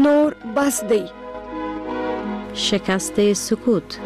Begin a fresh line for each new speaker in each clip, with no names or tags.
نور بس دی.
شکست سکوت.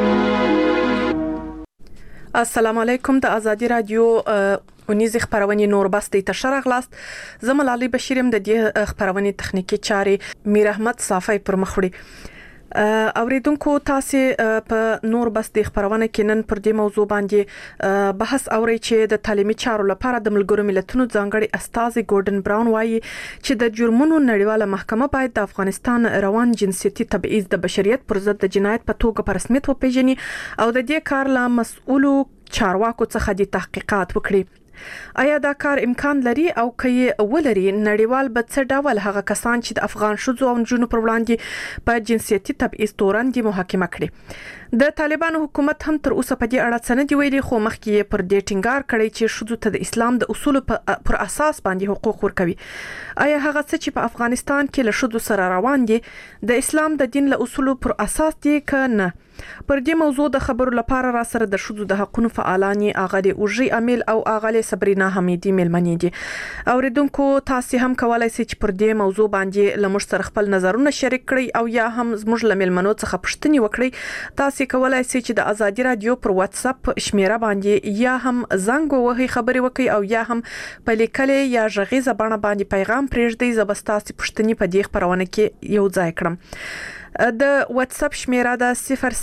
السلام علیکم. د ازادي رادیو اونیزه خبرونه نور بس دی ته شرغلاست. زموږ علي بشیرم د دې خبرونه تخنیکی چارې میر احمد صافی پر مخوړي. اوریدونکو تاسو په نور بس د خبرونه کې نن پر دې موضوع باندې بحث اوري چې د تعلیمي چارو لپاره د ملګرو ملتونو ځانګړي استاذ ګورډن براون وایي چې د جرمونو نړیواله محکمه باید د افغانستان روان جنسيتي تبعیض د بشریت پر ضد د جنایت په توګه په رسمیت وپیژني او د دې کار له مسؤلو چارواکو څخه د تحقیقات وکړي. آیا دا کار امکان لري او کې ولري نړیوال به څه ډول هغه کسان چې د افغان شوزو او جنونو پر وړاندې په جنسيتي تبعیض تورن دي محاکمه کړي. د طالبانو حکومت هم تر اوسه په دې اړه څه نه دی ویلي، خو مخکې پر دې ټینګار کړی چې شوزو ته د اسلام د اصول پر اساس باندې حقوق ورکوي. آیا هغه څه چې په افغانستان کې له شوزو سره روان دي د اسلام د دین له اصول پر اساس دي کنه؟ پر دې موضوع د خبرو لپاره را سره د شوزو د حقوقو فعالانی اغلی اوجي امیل او اغلی صبرینا حمیدی ملمنی دي. اوریدونکو تاسو هم کولای شئ چې پر دې موضوع باندې لمر سره خپل نظرونه شریک کړئ او یا هم زموږ لملمنو څخه پوښتنه وکړئ. تاسو کولای شئ چې د ازادي رادیو پر واتس اپ شمیره باندې یا هم زنګ وهي خبري وکړئ او یا هم په لیکلې یا ژغیزه باندې پیغام پرېږدئ. زبستاسي پوښتنه په دې خبرونه کې یو ځای کړم. د واتس اپ شمیره د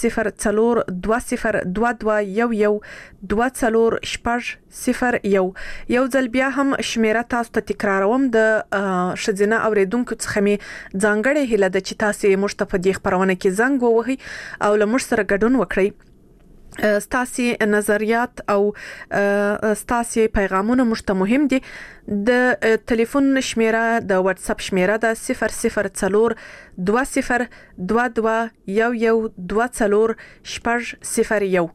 002211204001 یو ځل بیا هم شمیره تاسو ته تکراروم. د شذینه اوریدونکو څخه می ځانګړې هله د چې تاسو مشتفه دي خبرونه کې زنګ ووهي او لمر سره ګډون وکړئ. ستاسي نظریات او ستاسي پیغامونه مشته مهم دي. د ټلیفون شمیره د واتس اپ شمیره د 002211204001.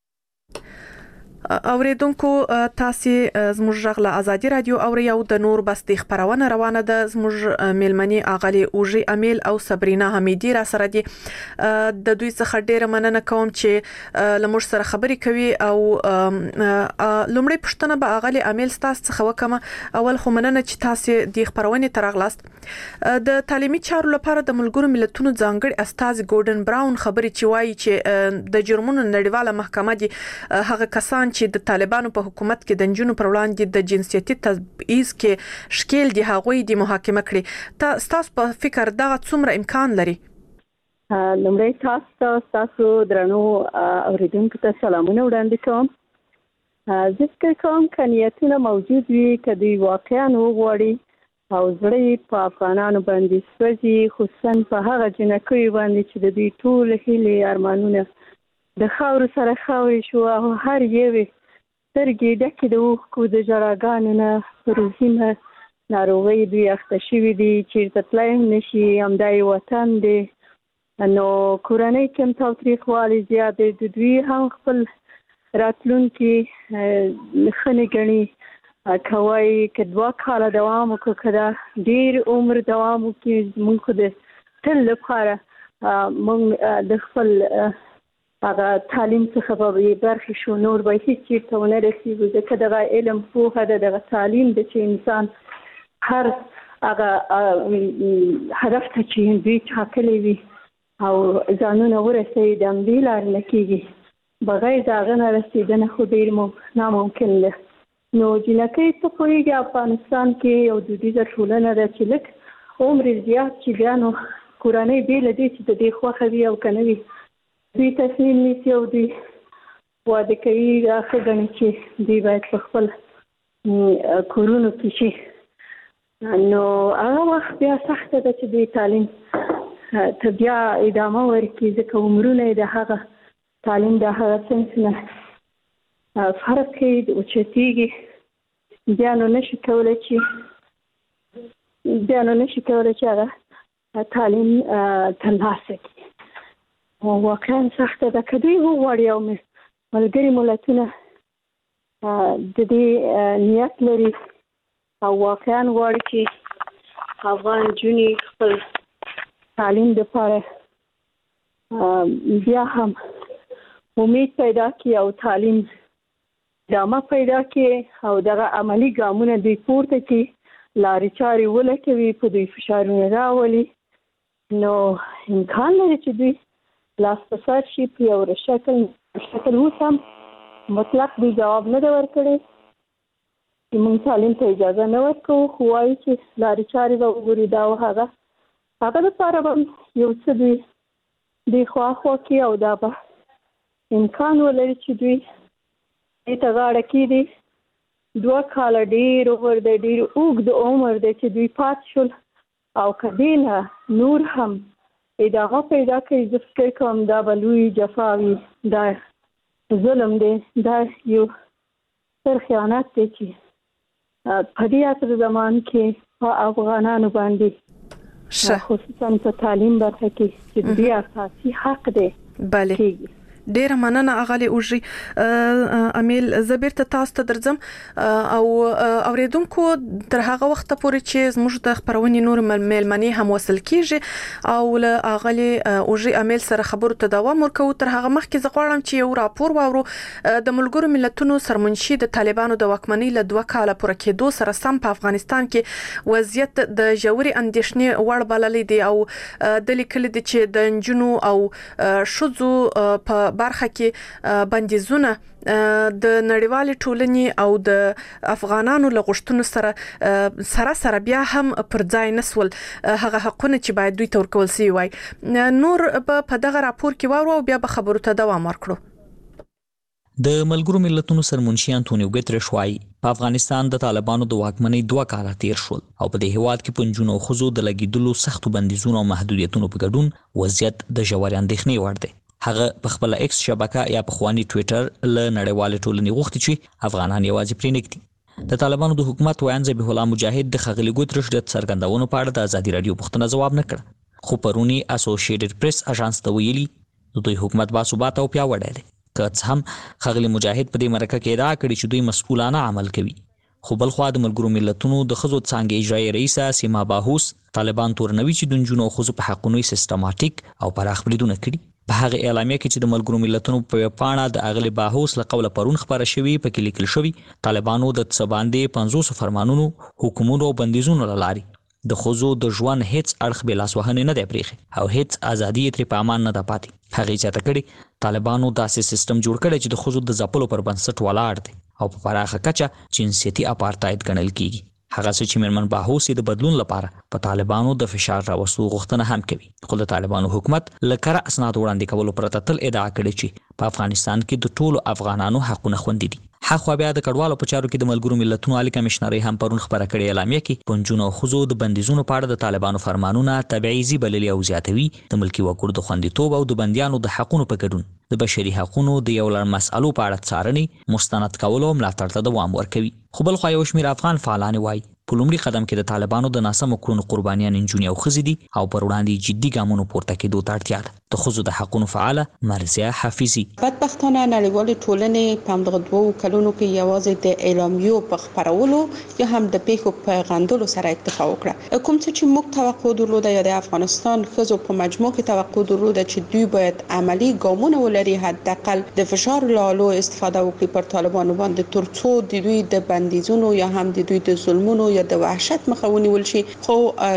اوریدونکو تاسو زموږ غلا ازادي رادیو او یو د نور بس د خبرونه روانه ده. زموږ ملمنی اغلی اوجي امیل او صبرینا حمیدی را سره دي. د دوی څخه ډیره مننه کوم چې لمر سره خبري کوي او لومړی پښتنه به اغلی امیل تاسو څخه وکم. اول خو مننه چې تاسو د خبرونه ترغلاست. د تعلیمي چارو لپاره د ملګرو ملتونو ځانګړي استاذ ګورډن براون خبري چې وایي چې د جرمونو نړیواله محکمه دي هغه کسان چې د طالبانو په حکومت کې د جنونو پر وړاندې د جنسيتي تبعیض کې شکیل دي هغوی د محاکمه کړي. تاسو په فکر دا څومره امکان لري؟
لومړی تاسو درنو اوریدونکو ته سلامونه وړاندې کوم. زه فکر کوم چې نیتونه موجود وي کدی واقعا وغواړي او زړه په افغانانو باندې سوځي، خصوصا په هغه جنکۍ باندې چې د دوی ټول هیلې ارمانونه د خاور سره خاوري شو او هر یوه سترګې ډکې د اوښکو د ژړاګانو نه روحي ناروغۍ دوی اخته شوي دي. چېرته تللی هم نشي، همدا یې وطن دی. نو کورنۍ کې هم تاوتریخوالی زیات دی. د دوی هم خپل راتلونکي ښه نه ګڼي. کوای که 2 کاله دوام وکړو که دا ډېر عمر دوام وکړي، موږ خو د تل لپاره موږ د خپل هغه تعلیم څخه به برخې شو، نور به هیڅ چېرته ونه رسېږو. ځکه دغه علم پوهه ده، دغه تعلیم ده چې انسان هر هغه هدف ته چې دوی ټاکلی وي او ځانونه ورسوي د همدې لارې نه کېږي. بغیر د هغه نه رسېدنه خو ډېر ناممکن ده. نو جنکۍ ته پوهېږي افغانستان کې یو دودیزه ټولنه ده چې لږ عمر زیات چې بیا نو کورنۍ بېله دې چې د دې خوښه وي او که نه وي دوی تصمیم نیسي او دوی واده کوي. ښه ګڼي چې دوی باید په خپل کورونو کې شي. نو هغه وخت بیا سخته ده چې دوی تعلیم ته بیا ادامه ورکړي، ځکه عمرونه یې د هغه تعلیم د هغه صنف نه فرق کوي، اوچتېږي. بیا نو نشي کولی چې هغه تعلیم ترلاسه کړي. واقعا سخته ده. که دوی وغواړي او ملګري ملتونه د دې نیت لري او واقعا غواړي چې افغان نجونې خپل تعلیم لپاره بیا هم امید پیدا کړي او تعلیم ادامه پیدا کړي او دغه عملی ګامونه دوی پورته کړي، لارې چارې ولټوي، په دوی فشارونه راولي نو امکان لري چې دوی لاس په سر شي په یو شکل اوس هم مطلق دوی جواب نه دی ورکړی چې موږ تعلیم ته اجازه نه ورکوو، خو وایي چې لارې چارې به وګوري دا او هغه لپاره به یو څه دوی خواخوا کړي او دا به امکان ولري چې دوی دې ته غاړه کېږدي. 2 کاله ډېر عمر دی، ډېر اوږد عمر دی چې دوی پاتې شول او که دې نه نور هم ادامه پیدا کوي، زه فکر کوم دا به لوی جفا وي، دا ظلم دی، دا یو ستر خیانت دی چې په دې عصر زمان کې په افغانانو باندې خصوصا په تعلیم برخه کې چې دوی اساسي حق دی.
بله ډیره مننه اغلی اوجي امیل زبیر ته تاسو ته درځم او اوریدونکو تر هغه وخت پورې چې زموږ د خبرونې نور ملمنې هم وصل کیږي او له اغلی اوجي امیل سره خبرو ته دوام ورکوو. تر هغه مخکې زه غواړم چې یو راپور واورو د ملګرو ملتونو سرمنشي د طالبانو د واکمنۍ له 2 کاله پوره کېدو سره سم په افغانستان کې وضعیت د ژورې اندېښنې وړ بللی دی او د لیکل دي چې د نجونو او شذو په برخه کې بندیزونه د نړیوال ټولنې او د افغانانو له غوښتنو سره بیا هم پر ځای نسول هغه حقونه چې باید دوی ته ورکول شي وای. نور په دغه راپور کې واورو او بیا به خبرو ته دوام ورکړو.
د ملګرو ملتونو سرمنشي انټونیو ګوتریش وايي په افغانستان د طالبانو د واکمنۍ 2 کاله تیر شول او په دې هیواد کې پنځونو او خزو د لګیدلو سختو بندیزونو او محدودیتونو په ګډون وضعیت د ژورې اندېښنې وړ دی. هغه په خپل ایکس شبکه یا په خواني ټوئیټر له نړیوال ټولنې غوښتي چې افغانان یوازې پرې نږدي. د طالبانو د حکومت ویان ذبیح الله مجاهد د خغلی ګوتریش د څرګندونو په اړه د ازادي رادیو پوښتنه ځواب نه کړ، خو پرونی اسوسییټډ پریس اژانس ته ویلي دوی حکومت باثبات او پیاوړی دی. که څه هم خغلی مجاهد په دې مرکه کې ادعا کړې چې دوی مسؤلانه عمل کوي، خو بل خوا د ملګرو ملتونو د خزو څانګې اجرایي رئیسه سیما باهوس طالبان تورنوي چې د نجونو او خزو په حقونو سیستماتیک او پراخ بریدونه کړي. په هغه اعلامیه کې چې د ملګرو ملتونو په پاڼه د اغلی باهوس له قوله پرون خبره شوی په کې لیکل شوی طالبانو د څباندې 500 فرمانونو حکومتونو او بندیزونو لاري د خزو د ژوند هیڅ اړخ به لاسوهنه نه دی پریخي او هیڅ ازادي تر په امان نه ده پاتې. هغه چاته کړي طالبانو داسې سیستم جوړ کړي چې د خزو د ځپلو پر بنسټ ولاړ دی او په پراخه کچه جنسيتي اپارټاید ګڼل کیږي. هغه چې میرمن باهوس د بدلون لپاره په طالبانو د فشار راوستو غوښتنه هم کوي، خو د طالبانو حکومت لکره اسناد وړاندې کولو پرته تل ادعا کړې چې په افغانستان کې د ټولو افغانانو حقونه خوندي دي. حق بیا د کډوالو په چارو کې د ملګرو ملتونو عالی کمشنري هم پرون خبره کړې اعلامیه کې پنځونو خزو د بندیزونو په اړه د طالبانو فرمانونه تبعیضي بللي او زیاتوي، د ملکی وګړو د خوندیتوب او د بندیانو د حقونو په ګډون د بشري حقونو د یو لړ مسالو په اړه څارنې مستند کولو ملاتړ ته دوام ورکوي. خو بل خو یو شمېر افغان فعالان وایي په لومړي قدم کې د طالبانو د ناسمو کړنو قربانیان نجونې او ښځې دي او پر وړاندې جدي ګامونو پورته کېدو ته اړتیا ده. د ښځو د حقونو فعاله مرضیه حافظي
بدبختانه نړیوالې ټولنې په همدغه 2 کلونو کې یوازې د اعلامیو په خپرولو یا هم د پیښو په غندلو سره اکتفا وکړه. کوم څه چې موږ توقع درلوده یا د افغانستان ښځو په مجموع کې توقع درلوده چې دوی باید عملی ګامونه ولري، حداقل د فشار لالو استفاده وکړي پر طالبانو باندې ترڅو د دوی د بندیزونو یا هم د دوی د ظلمونو یا د وحشت مخه ونیول شي، خو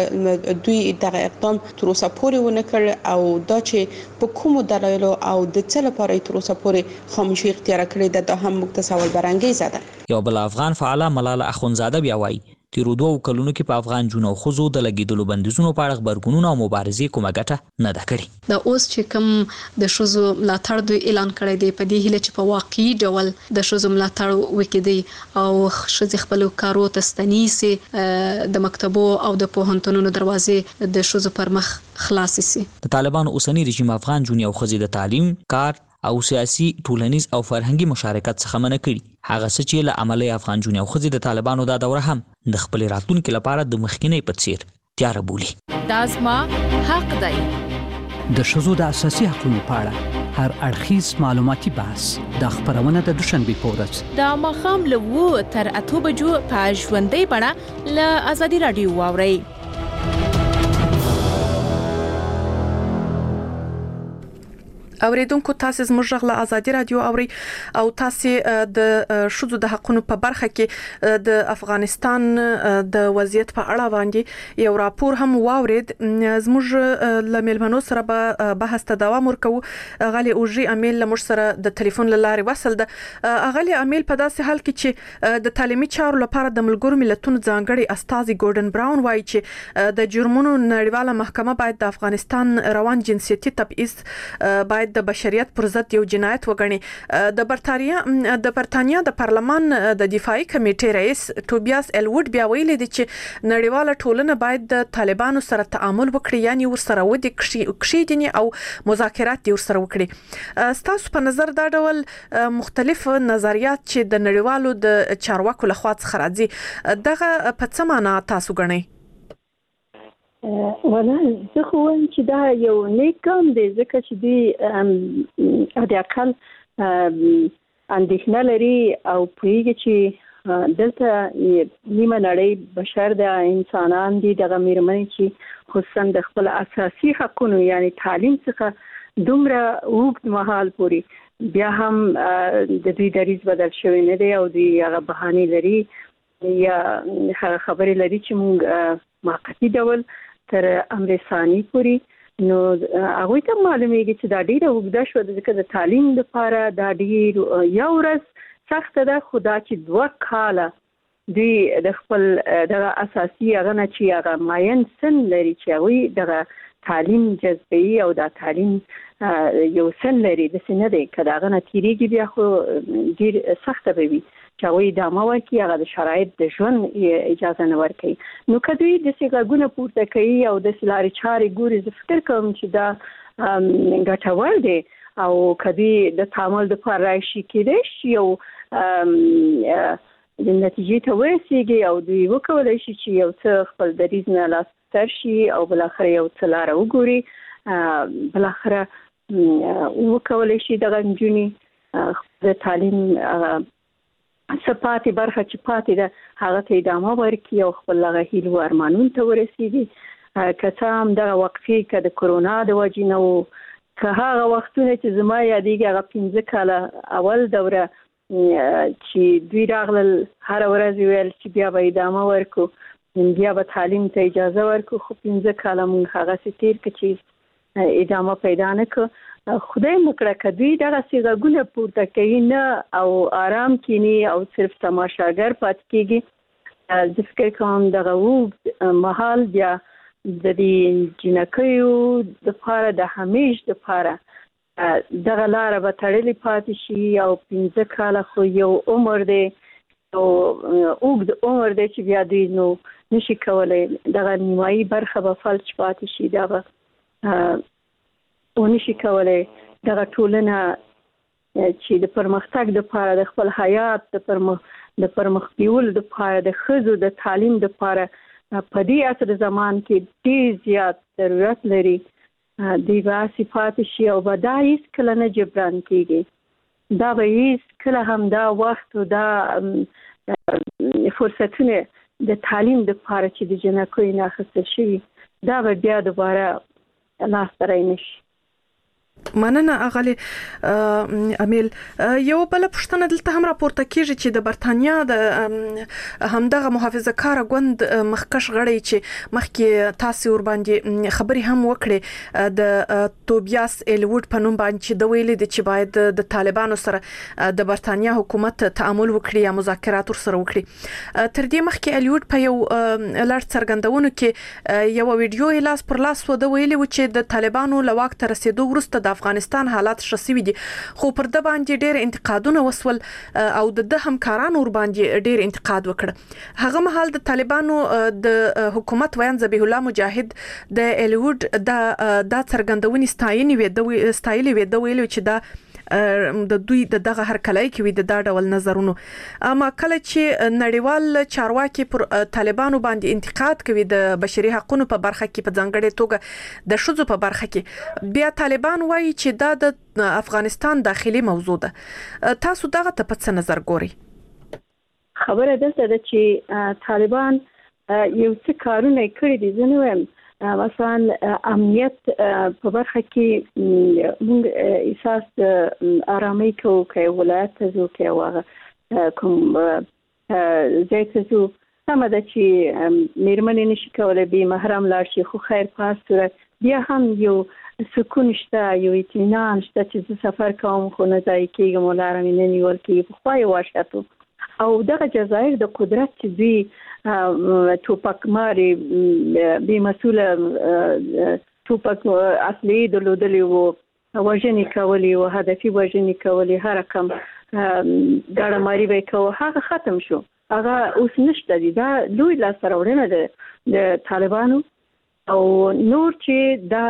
دوی دغه اقدام تر اوسه پورې ونه کړ او دا چې په کومو دلایلو او د څه لپاره تر اوسه پورې خاموشي اختیار کړې ده دا هم موږ ته سوال برانګیزه ده.
یو بل افغان فعاله ملاله اخونزاده بیا وایي تیرو 2 کلونو کې په افغان جنو خزو د لګیدلو بندیزونو په اړه خبرګونونه او مبارزې کومه ګټه نه ده کړې.
دا اوس چې کوم د شوزو ملاتړ دوی اعلان کړی دی په دې هیله چې په واقعي ډول د شوزو ملاتړ وکړي او شوزي خپل کارو ته ستنیسي د مکتبو او د پوهنتونونو دروازې د شوزو پر مخ خلاص شي.
د طالبانو اوسنی رژیم افغان جنو او خزې د تعلیم، کار او سیاسي، ټولنیز او فرهنګي مشارکت څخه منع کړي. هغه څه چې له عملي افغان جنو او خزې د طالبانو دا دوره هم د خپل راتلونکو لپاره د مخکینی په څیر تیار بولي.
دازما حق دی.
د شذو د اساسي حقوقو په اړه هر اړخیز معلوماتي بحث د خبرونه د دوشنبه په ورځ
د ماښام له 2 تر 8 بجو په ژوندۍ بڼه له ازادي رادیو واورئ.
اوریدونکو تاسو زموږ غلا ازادي رادیو اوري او تاسو د شذو د حقونو په برخه کې د افغانستان د وضعیت په اړه باندې یو راپور هم واورید. زموږ لملمنو سره به بحث ته دوام ورکو. غالي اوجي امیل لمر سره د ټلیفون لارې وصل ده. غالي امیل په داسې حال کې چې د تعلیمي چارو لپاره د ملګرو ملتونو ځانګړي استاذ ګورډن براون وایي چې د جرمونو نړیواله محکمه باید د افغانستان روان جنسیتي تبعیض باید د بشریت پر ضد یو جنایت وګڼي. د برتانیا د پارلمان د دفاعي کمیټې رئیس ټوبیاس ایلوډ بیا ویلي دی چې نړیواله ټولنه باید د طالبانو سره تعامل وکړي، یعنی ورسره ودی کښیدنی او مذاکرات دی ورسره وکړي. ستاسو په نظر دا ډول مختلف نظریات چې د نړیوالو د چارواکو لخوا څخه راځي دغه په څه معنا تاسو ګڼئ؟
ولا زه خو وایم چې دا یو نیک ګام دی، ځکه چې دوی د اقل اندېښنه لري او پوهېږي چې دلته نیمه نړۍ بشر د انسانان دي، دغه مېرمنې چې خصوصا د خپل اساسي حقونو یعنی تعلیم څخه دومره اوږد مهال پورې بیا هم د دوی دریځ بدل شوی نه دی او دوی هغه بهانې لري یا هغه خبرې لري چې موږ موقتي ډول تر امر ثاني پوری. نو هغه ته معلومیږي چې دا ډیره وګدا شو ځکه د تعلیم لپاره دا ډیر یو ورځ سخت ده، خدا چې 2 کاله دوی د خپل د اساسي هغه نه چې هغه ماین سن لري چې هغه د تعلیم جذبي او د تعلیم یو سن لري د سن دی کله هغه نه تیریږي بیا خو ډیر سخت به وي چې وي د ماوکی هغه د شرایط د ژوند اجازه نه ورکوي. نو کدی د سیګاګونه پورته کوي او د سلاري چارې ګوري، زه فکر کوم چې دا ګټور دی او کدی د تعامل د پر راشي کېدې یو د نتیجې ته ورسیږي او دوی وکولای شي چې یو څه خپل دریځ نه لاس ترشي او بل اخر یو څه لار وګوري، بل اخر وکولای شي د غنجونی د تعلیم صفاتي برخه چې پاتې ده هغه ته ادامه ورکړي او خپل هغه هیلو ارمانونو ته ورسیږي. که هم د وقفې که د کرونا د وجې نه وو، که هغه وختونه چې زما یادېږي هغه 15 کاله اول دوره چې دوی راغلل هر ورځ ویل چې بیا به ادامه ورکو، بیا به تعلیم ته اجازه ورکو، خو 15 کاله موږ هغه تیر که چې ادامه پیدا نه کړ. خدای مکړه کدی دغه سیګاګونه پورته کوي نه او آرام کینی او صرف تماشاګر پات کیږي. د فکر کوم دغه وو محل بیا د دې جنکیو د پاره د همیش د پاره دغه لار به تړلې پاتې شي او 15 کاله خو یو عمر دی او اوږد عمر دی چې بیا دوی نو نشي کولای دغه نیمایي برخه به فلج پاتې شي، دغه ونشي کولای دغه ټولنه چې د پرمختګ د لپاره د خپل حیات د پرمخ بیول د لپاره د خزو د تعلیم د لپاره په دې عصر زمان کې ډیر زیات ضرورت لري. دی واسي پاتې شي او بدایس کله نه جبران کیږي. دا به هیڅ کله هم دا وخت او دا فرصتونه د تعلیم د لپاره چې د جنکو نه اخیستل شي دا به بیا دوباره لاس ته رانشي.
مننه اغلی امیل. یو بل پښتنه دلته هم راپورته کیږي چې د برتانیا د همدغه محافظه کار غوند مخکش غړي چې مخکې تاسو ور باندې خبري هم وکړي د توبیاس ایلوډ په نوم باندې د ویلي د چې باید د طالبانو سره د برتانیا حکومت تعامل وکړي یا مذاکرات سره وکړي. تر دې مخکې ایلوډ په یو لړ څرګندونو کې یو ویډیو لاس پر لاس و د ویلي و چې د طالبانو لواک تر رسیدو وروسته د افغانستان حالات شسوي دي، خو پر د باندې ډېر انتقادونه وسول او د همکارانو ور باندې ډېر انتقاد وکړ. هغه مهال د طالبانو د حکومت ویان ذبیح الله مجاهد د ایلوډ د څرګندونې ستایلې وي د ویلو چې دا د دوی دغه هر کله کې وي د ډول نظرونو. اما کله چې نړیوال چارواکي پر طالبانو باندې انتقاد کوي د بشري حقوقو په برخه کې په ځانګړې توګه د شذو په برخه کې، بیا طالبان وایي چې دا د افغانستان داخلي موضوع ده. تاسو دغه ته په څه نظر ګورئ؟
خبره ده چې طالبان یو څه کارونه کړی دي، زه نه وایم مثلا امنیت په برخه کې موږ احساس آرامي کوو کې ولایت ته ځو کې واغه کوم ځای ته ځو سم ده چې میرمنې نشي کولای به محرم لاړ شي خو خیر په صورت بیا هم یو سکون شته یو اطمینان شته چې سفر کوم خو نه ځای کېږم ولاره مې نه نیول کېږي په خوا یې واشتو او دغه جزایر د قدرت چې دوی توپک ماري بې مسؤله توپک اصلي درلودلي وو وژنې کولې او هدفي وژنې کولې هر رقم ګاډه ماري به کوو هغه ختم شو هغه اوس نشته دي دا لوی لاسته راوړنه د طالبانو او نور چې دا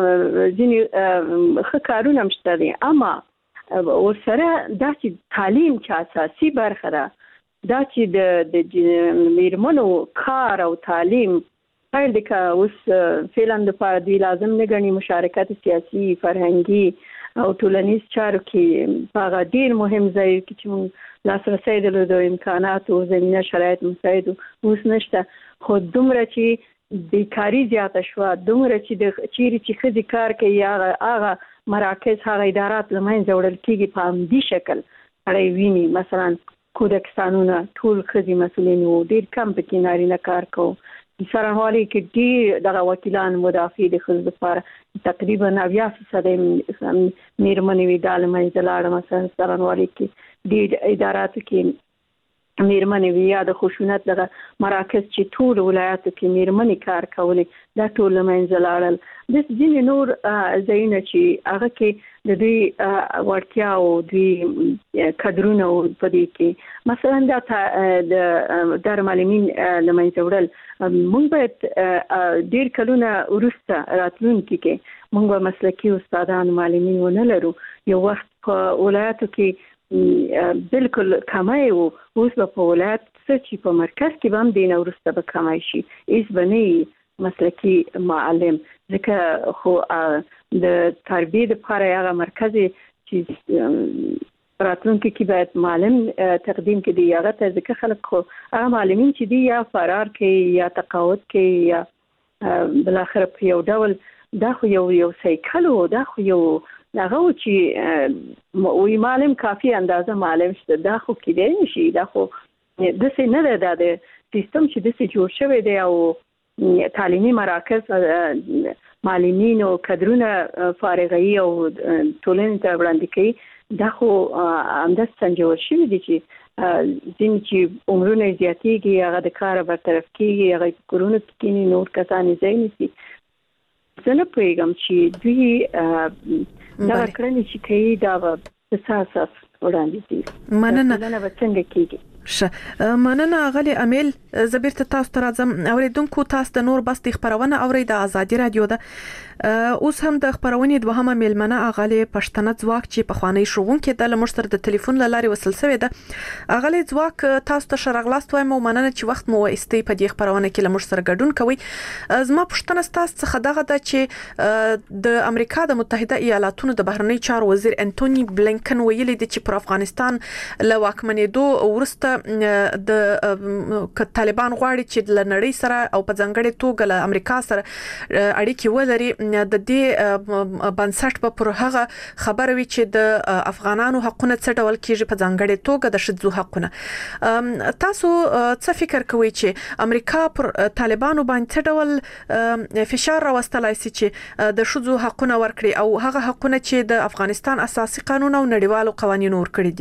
ځینې ښه کارونه هم شته دي اما ورسره دا چې تعلیم چې اساسي برخه ده دا چې د میرمنو کار او تعلیم پیل د اوس فعلا د پاره دی لازم نه غني مشارکت سیاسي فرهنګي او ټولنیز چارو کې هغه ډیر مهم ځای کې چې لاسرسي د امکانات او زمينه شرایط مساعد اوس نشته خو دومره چې بیکاری زیاته شو دومره چې د چیرې چې خدي کار کوي هغه مراکز هغه ادارات لمن جوړل کیږي په همدي شکل اړې ویني مثلا کودکستانونه ټول خدي مسولین وو ډیر کم پکې نارینه کار کوي سرانوالي کې ډیر دغه وکیلان مدافع د خلکو لپاره تقریبا 90% میرمنې وی د منځلاړه مثلا سرانوالي کې ډیر ادارات کې میرمنې وی یا د خشونت دغه مراکز چې ټول ولایتو کې میرمنې کار کولې دا ټول منځلاړل د ځینې نور ځایونه چې هغه کې د دوی ورتیا او دوی کادرونه په دې کې مثلا د دارالمعلمین لمنځوړل موږ باید ډیر کلونه ورسته راتلونکي کې موږ مسلکي استادان معلمین ونه لرو یو وخت په ولایتو کې بالکل کمای وو اوس په ولایت چې په مرکز کې هم دینه ورسته به کمای شي ایس بني مسلکي معلم ځکه خو د تربیه لپاره هغه مرکزي چې راتلونکي کې باید معلم تقدیم کړي هغه ته ځکه خلک خو هغه معلمین چې دی یا فرار کوي یا تقاعد کوي یا بل اخر په یو ډول دا خو یو سایکل وو دا خو یو داغه چې وی معلم کافي اندازه معلم شته دا خو کېدای نشي دا خو د څه نه ده د سیستم چې د څه جوړ شوی دی او تعلیمي مراکز معلمین او کادرونه فارغي او ټولنې ته وړاندې کوي دا خو همداس څنګه شوی دی چې ځین چې عمرونه زیاتېږي هغه د کار برطرف کیږي هغه کورونه کې نور کسان ځای نشي زه نه پوهیږم چې دوی دا کړنې چې کوي دا په اساس وړاندې دي مننه څنګه کیږي
مننه غلي امیل زبیرت تاسو ته راځم اوریدونکو تاسو د نور بس خبرونه اوري د ازادي رادیو ده اوس هم د خبرونې دوهمه میلمنه اغلی پښتنه ځواک چې په خوانی شوونکې د لمشتر د ټلیفون لاري وصل شوی ده اغلی ځواک تاسو ته شرغلاست وایم مننه چې وخت مو استې په دې خبرونه کې لمشتر ګډون کوي زما پښتنه تاسو څخه دغه د چې د امریکا د متحده ایالاتونو د بهرنی چارو وزیر انټونی بلینکن ویلي دی چې پر افغانستان له واکمنېدو ورسته د طالبان غواړي چې د نړۍ سره او په ځنګړې توګه له امریکا سره اړیکې ولري د دې بنسټ په هغه خبره وی چې د افغانانو حقونه څه ډول کیږي په ځنګړې توګه د شذو حقونه تاسو څه فکر کوئ چې امریکا پر طالبانو باندې څه ډول فشار راوستلای شي چې د شذو حقونه ورکړي او هغه حقونه چې د افغانستان اساسي قانون او نړیوالو قوانینو ورکړي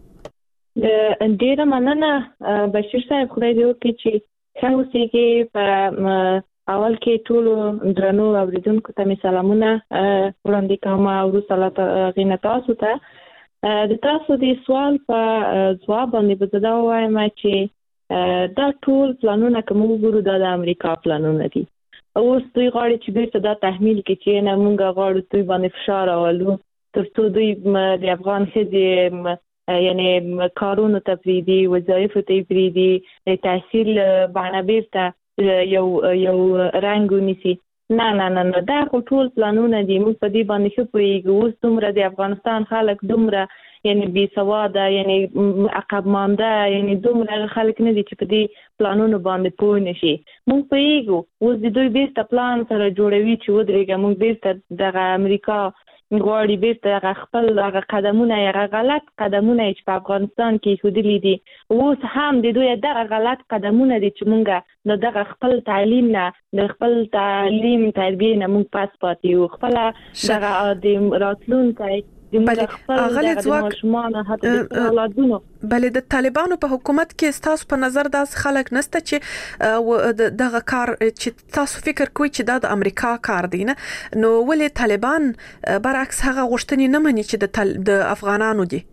دي
ډیره مننه بشیر صاحب خدای دې وکړي چې څنګه چې په اول کې ټول درنو اوریدونکو ته سلامونه وړاندې کوم او وروسته غینه تاسو ته د تاسو د سوال په ځواب باندې به دا وایم چې دا ټول پلانونه کوم ګورو د امریکا پلانونه دي اوس دوی غواړي چې بیرته دا تحمیل کړي چې نه مونږ غواړو دوی باندې فشار راولو ترڅو دوی د افغان ښځې یعنی کارونو ته پریدي وظایف ته پریدي تحصیل باندې بیرته یو رنګ ونیسي نه دا ټول پلانونه دي موږ په دې باندې ښه پوهیږو اوس دومره د افغانستان خلک دومره یعنی بي سواده یعنی عقب مانده یعنی دومره خلک نه دي چې په دې پلانونو باندې پوه نشي. موږ پوهیږو اوس د دوی بیرته پلان سره جوړوي چې ودرېږي. موږ بیرته دغه امریکا غواړي بیرته خپل هغه قدمونه هغه غلط قدمونه چې په افغانستان کې ایښودلي دي اوس هم د دوی دغه غلط قدمونه دي چې موږ دغه خپل تعلیم نه د خپل تعلیم تربیه نه موږ پاس پاتې یو. خپل دغه د راتلونکي
اغلی ځواک بلې د طالبانو په حکومت کې ستاسو په نظر داس خلک نسته چې دغه کار چې تاسو فکر کوئ چې دا د امریکا کار دی نه نو ولې طالبان برعکس هغه غوښتنې نه مني چې د افغانانو دي؟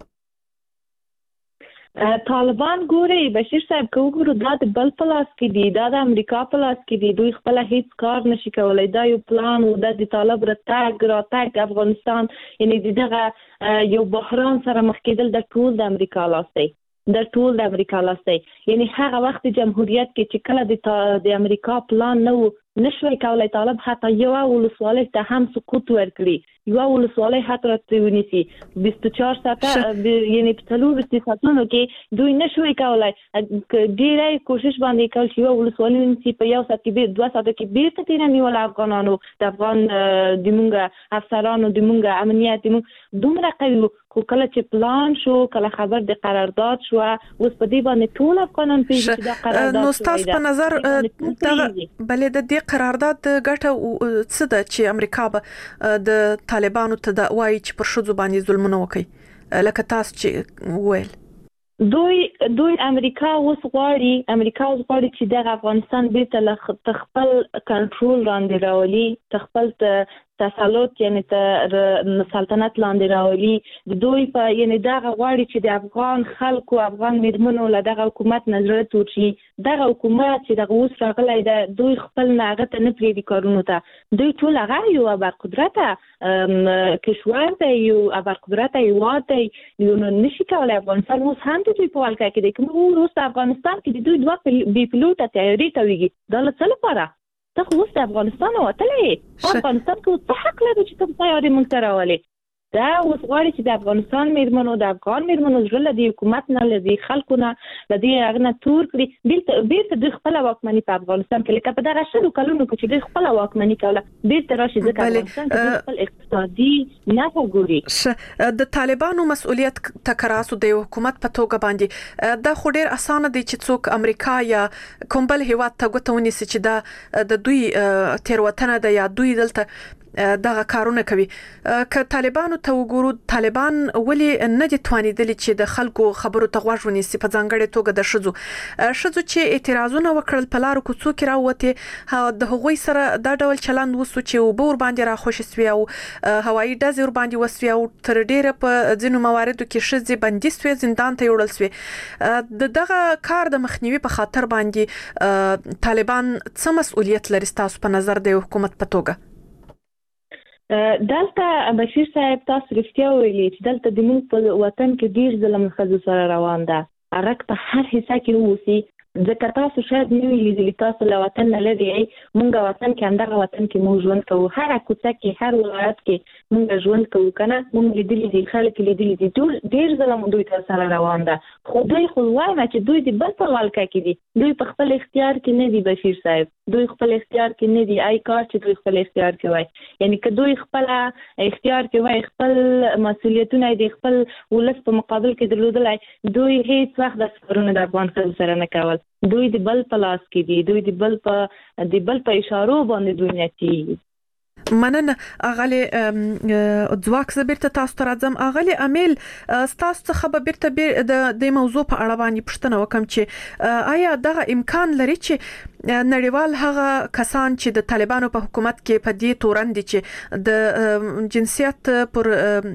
طالبان ګوري بشیر صاحب که وګورو دا د بل په لاس کې دي دا د امریکا په لاس کې دي. دوی خپل هیڅ کار نشي کولای. دا یو پلان و د طالب راتګ افغانستان یعنی دغه یو بحران سره مخ کېدل د ټول د امریکا لاس دی. یعنی هغه وخت جمهوریت کې چې کله د امریکا پلان نه نشوي کولای طالب حتی یو ولسوالۍ ته هم سقوط ورکړي. یو ولسوالۍ حتی راته ونیسي 24 ساعته یعنی په 24 ساعتونو کې دوی نشوي کولای. ډیره کوشش باندې کول چې یو ولسوالۍ ونیسي په یو ساعت کې 2 ساعت کې بیرته تیر نیول افغانانو د افغان د مونږه افسرانو د مونږه امنیت دومره قوي خو کله چې پلان شو کله خبر د قرارداد شو اوس په دې باندې ټول افغانان پیژني چې دا قرارداد
نو تاسو په نظر بلې د دې قرارداد ګټه څه ده چې امریکا به د طالبانو ته د وایي چې پر شذو باندې ظلمونه وکړي لکه تاسو چې ویل
دوی امریکا اوس غواړي چې د افغانستان بیرته له خپل کنټرول لاندې راولي خپل تسلط یعنی سلطنت لاندې راولي. د دوی په یعنی دغه غواړي چې د افغان خلکو افغان میرمنو له دغه حکومت نظر تور شي. دغه حکومت چې دغه اوس راغلی ده دوی خپل ناغه ته نه پریدي کارونو ته دوی ټول هغه یو ابرقدرته کشور دی یو ابرقدرته هیواد دی یو نشي کولای افغانستان اوس هم د دوی په ولکه کې دی کوم اوس افغانستان کې دوی دوه بي پلوټه تیاری کوي دا له څه لپاره ته خو اوس د افغانستان وتلې افغانستان کې څه حق لري چې ته تیاری مونږ ته راولې. دا اوس غواړي چې د افغانستان میرمنو د افغان میرمنو زړه د حکومت نه لدی خلکو نه لدی هغه تور کړي بیرته د خپل واکمنۍ په افغانستان کې لکه په دغه شلو کلونو کې چې د خپل واکمنۍ کوله بیرته راشي د افغانستان کې خپل اقتصادي نه وګوري.
د طالبانو مسؤلیت تکراسو د حکومت په توګه باندې دا خو ډیر اسانه دی چې څوک امریکا یا کوم بل هیواد ته غوښتونی سي چې دا د دوی تیروتنه ده یا دوی دلته دغه کارونه کوي. که طالبانو ته وګورو طالبان ولی نه دي توانیدلی چې د خلکو خبرو ته غوږ ونیسي په ځانګړي توګه د شذو چې اعتراضونه وکړل په لارو کوڅو کې راوته د هغوی سره دا ډول چلند وسو چې وبور باندې راخوش سوي او هوایي ډزې ور باندې وسوي او تر ډیره په ځینو مواردو کې شذې بندي سوي زندان ته وړل سوي. دغه کار د مخنیوي په خاطر باندې طالبان څه مسؤلیت لري تاسو په نظر د حکومت په توګه؟
دلته بشیر صاحب تاسو رښتیا ویلي چې دلته د موږ په وطن کې ډیر ظلم ښځو سره روان ده. هغه په هر حصہ کې اوسي ځکه تاسو شاید نه ویلي تاسو له وطن نه لري مونږ وطن کې همدغه وطن کې موږ ژوند کوو هر کوڅه کې هر ولایت کې مونږ ژوند کوو کنه مونږ لیدلې دي خلک لیدلې دي ډیر ظلم دوی تر سره روان ده. خو دوی خو وایم چې دوی د بل په والکه کې دي دوی په خپل اختیار کې نه دي بشیر صاحب دوی خپل اختیار کې نه دي آی کار چې دوی خپل اختیار کې وای یعنی که دوی خپل اختیار کې وای خپل مسؤلیتونه د خپل ولس په مقابل کې درلودلای دوی هیڅ وخت د سفرونو د افغان خلکو سره نه کول. دوی د بل په لاس کې دي دوی د بل په اشارو باندې دوی نتي.
مننه اغلی ځواک زبرته تاسو ته راځم. اغلی امیل تاسو څخه به بیرته د موضوع په اړه باندې پوښتنه وکم چې آیا دغه امکان لري چې نړیوال هغه کسان چې د طالبانو په حکومت کې په دې تورن دي چې د جنسیت پر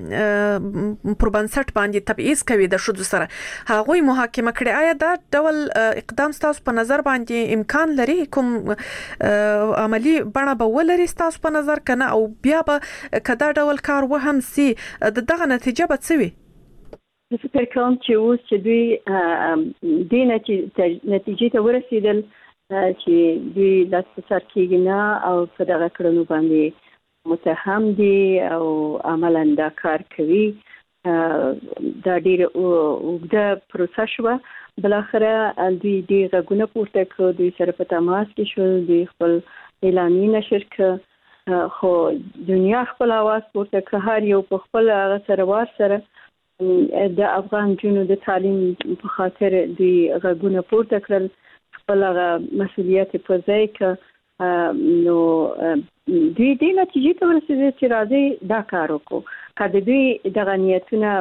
بنسټ باندې تبعیض کوي د شذو سره هغوی محاکمه کړي آیا دا ډول اقدام تاسو په نظر باندې امکان لري کوم عملی بڼه به ولري تاسو په نظر کنه او بیا به کدا ډول کار وهم سي دغه نتیجه به څه وي؟
فکر کوم چې اوس چې دوی د نتیجې ته ورسېدل چې دوی لاس په سر کېږي نه او په دغه کړنو باندې متهم دي او عملاً دا کار کوي دا ډیر اوږده پروسه شوه. بل اخره دوی د غږونه پورته کړ، دوی سره په تماس کې شول، دوی خپل اعلامیه نشر کړ، خو دنیا خپل आवाज پورته کړ، هر یو په خپل سره سره د افغان جنو د تعلیم په خاطر دوی غږونه پورته کړل، خپل مسؤلیت په ځای کې. نو دوی د نتیجې ته ورسېدل چې راځي دا کار وکړو. کله دوی د غنیتونه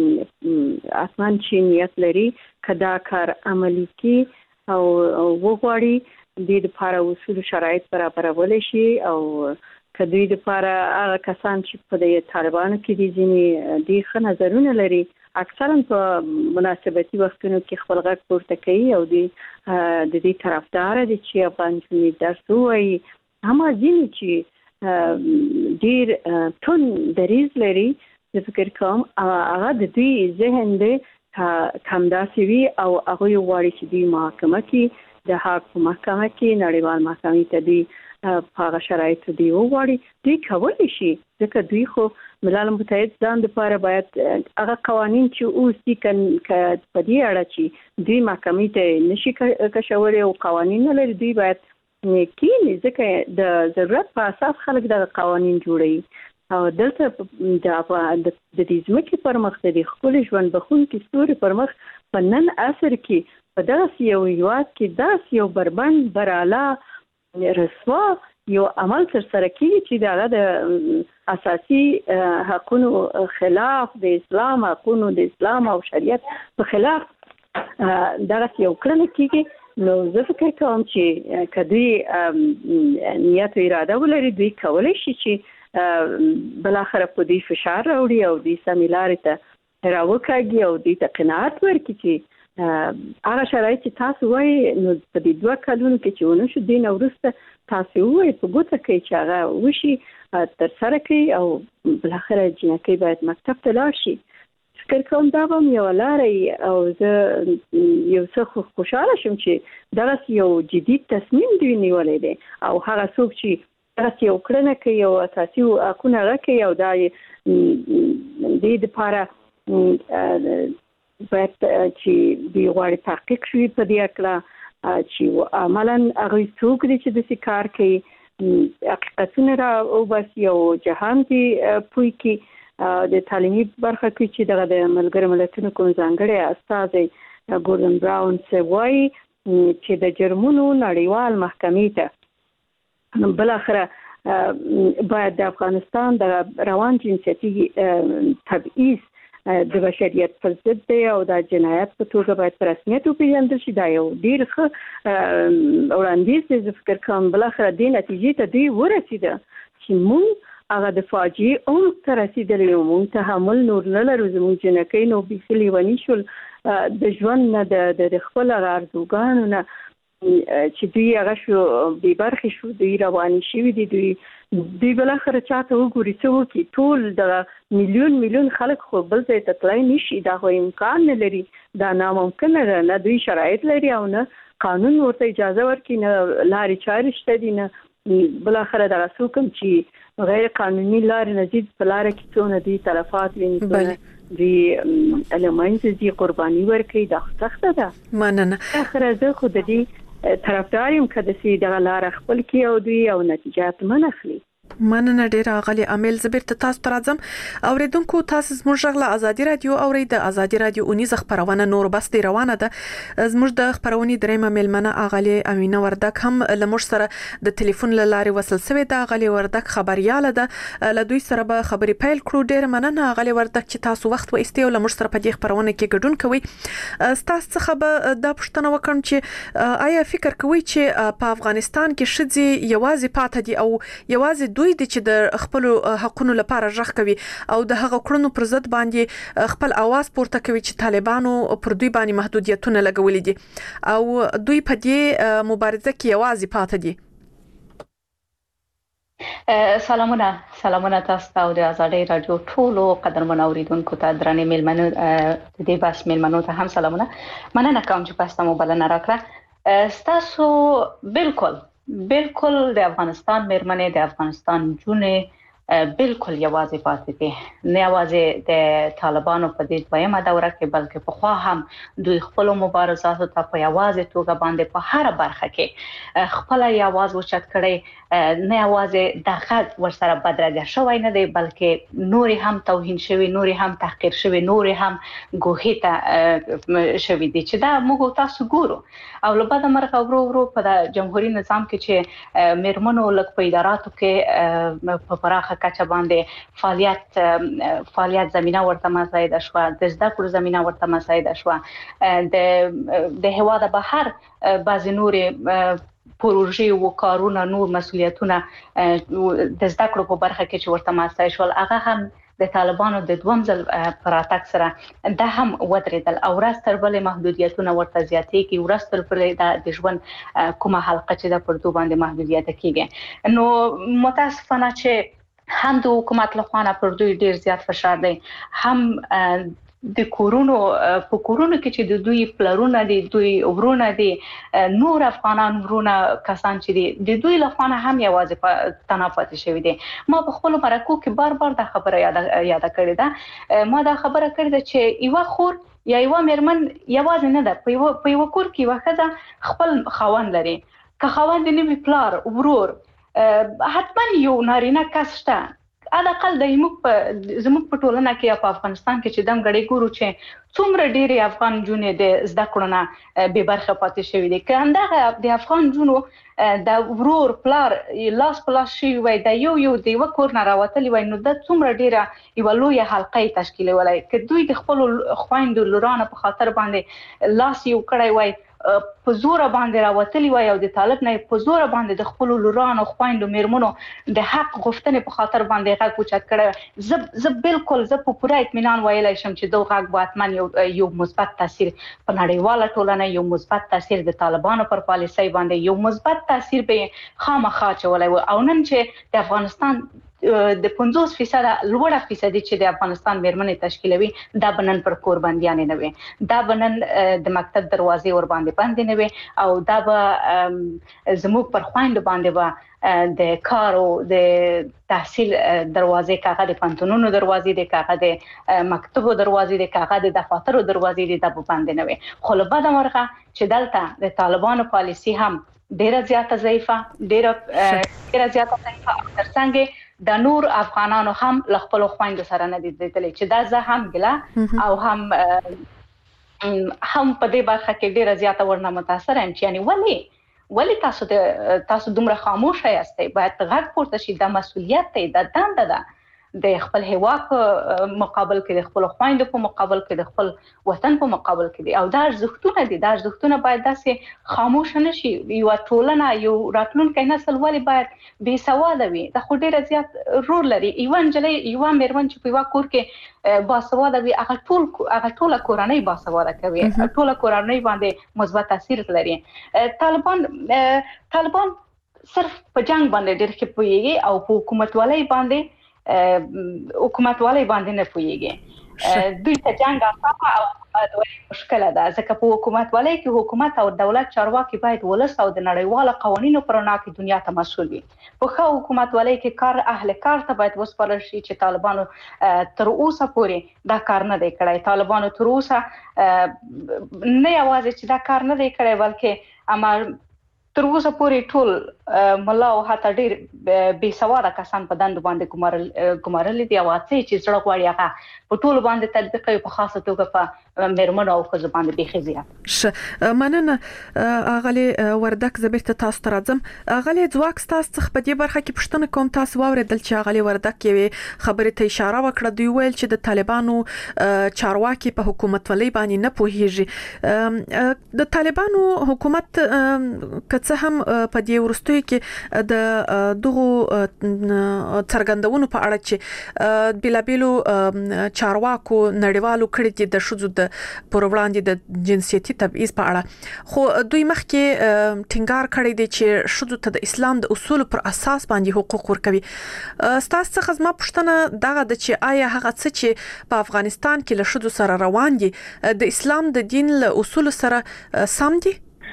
اسمان چې نیت لري کدا کار عملی کی او وغواړي د لپاره اصول شرایط برابرول شي، او کدی د لپاره هغه کسان چې په د طالبانو کې دي ځینې د ښه نظرونه لري اکثرا په مناسبتي وختونو کې خپل غږ پورته کوي او د دې طرفدار دي چې افغان جنوب درس وایي. هم ځینې چې ډیر تون دریز لري د فکر کوم هغه د دوی ذهن دی کمداسي وي او هغه غواړي چې د محکمه کې د حق په محکمه کې نړیوال محکمې ته دی په هغه شرایط دی وغواړي. دوی کولی شي ځکه دوی خو ملل متحد ځان لپاره باید هغه قوانين چې اوس دي په دې اړه چې دوی محکمې ته نشي کښولې او قوانين لري، دوی باید کینی ځکه د ضرورت په اساس خلک د قوانين جوړي. او دلته د دې ځمکې پر مخ د خپل ژوند بخون کې ستوري پر مخ په نن عصر کې په داسې یو هیواد کې داسې یو بربند براله رسوا یو عمل تر سره کیږي چې دغه د اساسي حقوقو خلاف، د اسلام حقوقو، د اسلام او شریعت په خلاف دغه یو کړنه کیږي. نو زه فکر کوم چې کدی نیت او اراده ولري دوی کولای شي چې بل اخر په دې فشار راوړي او دې سمیلارې ته راوکاږي او دې ته قناعت ورکړي چې هغه شرایط چې تاسو وایي نو په دې 2 کلونو کې چې ونه شو دین ورسته تاسو وایي په ګوته کې چې هغه وشي تر سره کوي او بل اخر جنکې باید مکتب ته لاړ شي. فکر کوم دا هم یو لارې او زه یو څه خوشاله شم چې دغه یو جدید تصمیم دوی نیولې دي او هغه څوک چې دغه یو کړنه کوي او اساسي حقوقونه راکوي او دا د لپاره باید چې دی غواړي تحقیق شوي په دې اړه چې عملاً هغه څوک دي چې د کار کوي حقیقتونه را او بس یو جهان کې پوي کې د تعلیمي برخه کې چې دغه د ملګرو ملتونو کوم ځانګړي استاد ګوردن براون سوي چې د جرمونو نړیوال محکمې ته بل اخره باید د افغانستان د روان جنسیتي تبعیض د بشریت پر ضد دی او د جنایت په توګه باید په رسمیت وپیژندل شي. دا یو ډیر ښه وړاندیز دی. زه فکر کوم بل اخره دې نتیجې ته دوی ورسېده چې موږ هغه د فاجعې عمق ته رسیدلی یو، موږ تحمل نور نه لرو، زموږ جنکۍ نو بیخي لیوني شول د ژوند نه د خپل ارزوګانو نه چې دوی هغه شو بې برخې شو، دوی رواني شوي دي. دوی بل اخر چاته وګوري څه وکړي، ټول د میلیون خلک خو بل ځای ته تلای نشي، دا خو امکان نه لري، دا ناممکنه ده. نه دوی شرایط لري او نه قانون ورته اجازه ورکړي، نه لارې چارې شته دي، نه بل اخر دغه څوک چې غیر قانوني لارې نزيد په لار کې څونه دي تلفات ویني دي المنځ دي قرباني ورکړي. دا سخته ده. مننه. اخر زه خو د دې طرفدار یم کده سي دغه لار خپل کې او دوی او نتیجات منخلي.
مننه ډیر غالي عامل زبر ته تاسو ترازم اوریدونکو تاسو زموږ غلا ازادي رادیو اوري د ازادي رادیو اونیز خبرونه نور بس دی روانه ده. زموږ د خبرونې درېمه ملمنه اغلی امینه وردک هم لمر سره د ټلیفون لارې وصل سوي ده. اغلی وردک خبرياله ده، له دوی سره به خبري پیل کړو. ډیر مننه اغلی وردک چې تاسو وخت و استیو لمر سره په دې خبرونه کې ګډون کوي. تاسو څخه به د پښتنه وکم چې آیا فکر کوي چې په افغانستان کې شذي یوازې پاتې دي او یوازې دوی دي چې د خپل حقوقو لپاره ژغ کوي او د هغه کړنو پر ضد باندې خپل आवाज پورته کوي چې طالبانو پر دوی باندې محدودیتونه لګولې دي او دوی په دې مبارزه کې یوازې پاتې دي.
سلامونه تاسو ته او د ازادي رادیو ټولو قدرمن اوریدونکو ته درنې ملمنو د دې بس ملمنو ته هم سلامونه. مننه کوم چې پاسته موبایل راکړه. تاسو بالکل د افغانستان مېرمنې، د افغانستان جونې بالکل یوازې پاتې دي. نه یوازې د طالبانو په دې دویمه دوره کې بلکې په خوا هم دوی خپل مبارزاتو ته په یوازې توګه باندې په هر برخه کې خپل یواز وچت کړي. نه یوازې د غږ ورسره بدرګه شوی نه دی بلکې نور هم توهین شوی، نور هم تحقیر شوی، نور هم ګوهی ته شوی دي چې دا موږ تاسو ګورو. او له بعد مرغه ورو په جمهوریت نظام کې چې میرمنو لک په اداراتو کې په پراخه کچه باندې فعالیت زمينه ورته مساعده شو، د زده کړو زمينه ورته مساعده شو. د هواد بهر بعضی نور پروژې او کارونه نور مسؤلیتونه د زده کړو په برخه کې چې ورته مساعده شول، هغه هم د طالبانو د دوم ځل پراتک سره د هم ودرېدل او راستر بلې محدودیتونه ورته زیاتې کی ورستر بلې د ژوند کومه حلقه چې د پردو باندې محدودیت کیږي. نو متاسفانه چې هم د حکومت له خوا پر دوی ډیر زیات فشار دی، هم د کورونو کې چې د دوی پلرونه دي، دوی ورونه دي، نور افغانان ورونه کسان چې دي د دوی له خوا هم یوازې تنافت شوی دي. ما په خپل مرکو کې بار دا خبره یاد کړې ده. ما دا خبره کړې ده چې یو خور یا یو میرمن یوازې نه ده، په یو کور کې واخده خپل خاوند لري، که خاوند نه وي پلار ورور حتما یو نارینه کس شته. علاقل د زموږ په ټولنه کې یا په افغانستان کې چې دم غړي ګورو چې څومره ډېری افغان جونې د زده کړو نه بې برخه پاتې شوي دي. که همدغه د افغان جونو د ورور پلار لاس په لاس شوي وای، د یو د یوه کور نه راوتلي وای، نو د څومره ډېره یوه لویه حلقه یې تشکیلولی. که دوی د خپلو خویندو لورانو په خاطر باندې لاس یو کړی وای، په زور باندې راوتلی وای او د طالب نه په زور باندې د خپل لورانو خويندو میرمنو د حق غوښتنې په خاطر باندې غږ اوچت کړي. زه بالکل په پوره اطمینان ویلای شم چې دوه غږ باید یو مثبت تاثیر په نړیواله ټولنه، یو مثبت تاثیر د طالبانو پر پالیسۍ باندې، یو مثبت تاثیر به خامخا چولای او نن چې د افغانستان د 50% لوړه فیصدي چې د افغانستان میرمنې تشکیلوي دا بنن پر قربانیان نه وي، دا بنن د مکتب دروازې ور باندې باندې نه وي او دا به زموږ پر خويند باندې به د کارو د تحصیل دروازې کاغه د پانتونونو دروازې د کاغه د مکتبو دروازې د کاغه د دفاترو دروازې د باندې نه وي. خو له بعد مرغه چې دلته د طالبانو پالیسی هم ډیره زیاته ضعیفه، ډیره زیاته ضعیفه ترڅنګ د نور افغانانو هم لخپل خويند سره نه دي دتلې چې دا زه هم ګلا او هم په دې برخه کې ډیره زیاته ورنه متاثر یم. یعنی ولی تاسو دومره خاموش یاستئ؟ باید غږ پورته شي. دا مسؤلیت دی، دا دنده ده د خپل هوا په مقابل کې، د خپل خويندو په مقابل کې، د خپل وطن په مقابل کې دي او دا ارزښتونه دي. دا ارزښتونه باید داسې خاموش نه شي. یو ټولنه، یو راتلونکی نسل ولی باید بې سواده وي. دا خو ډیره زیات رول لري. یو نجلۍ، یو میرمن چې په یو کور کې باسواده وي، هغه ټوله کورنۍ باسواده کوي، ټوله کورنۍ باندې مثبت تاثیر لري. طالبان صرف په جنگ باندې ډېر ښه پوهیږي او په حکومتوالۍ باندې نه پوهیږي. دوی ته جنگ اسانه او مشکله ده، ځکه په حکومتوالۍ کې حکومت او دولت چارواکي باید ولس او د نړیوالو قوانینو پر رڼا کې دنیا ته مسؤل وي. په ښه حکومتوالۍ کې کار اهل کار ته باید وسپارل شي چې طالبانو تر اوسه پورې دا کار نه دی کړی. طالبانو تر اوسه نه یوازې چې دا کار نه دی کړی بلکې تر اوسه پورې ټول ملا او حتی ډیر بې سواده کسان په دندو باندې ګمارل دي او هڅې چې زړه غواړي هغه په ټول باندې تطبیق کوي، په خاصه توګه په میرمنو او ښځو باندې بيخي زیات.
مننه اغلی وردک. زبرته تاسو ته راځم. اغلی ځواک تاسو څخه په دې برخه کې پښتنه کوم. تاسو واوریدل چې اغلی وردک یې خبرې ته اشاره وکړه. دوی ویل چې د طالبانو چارواکي په حکومتولۍ باندې نه پوهیږي. د طالبانو حکومت څه هم په دې ورستوي کې د دغه څرګندونو په اړه چې بلابلو چارواکو نړیوالو کړي دي د شذو د پر وړاندې د جنسيتي تبعیض په اړه، خو دوی مخکې ټینګار کړی دی چې شذو ته د اسلام د اصول پر اساس باندې حقوق ورکوي. ستاسو څخه زما پوښتنه دغه د چې آیا هغه څه چې په افغانستان کې له شذو سره روان دي د اسلام د دین له اصول سره سم دي؟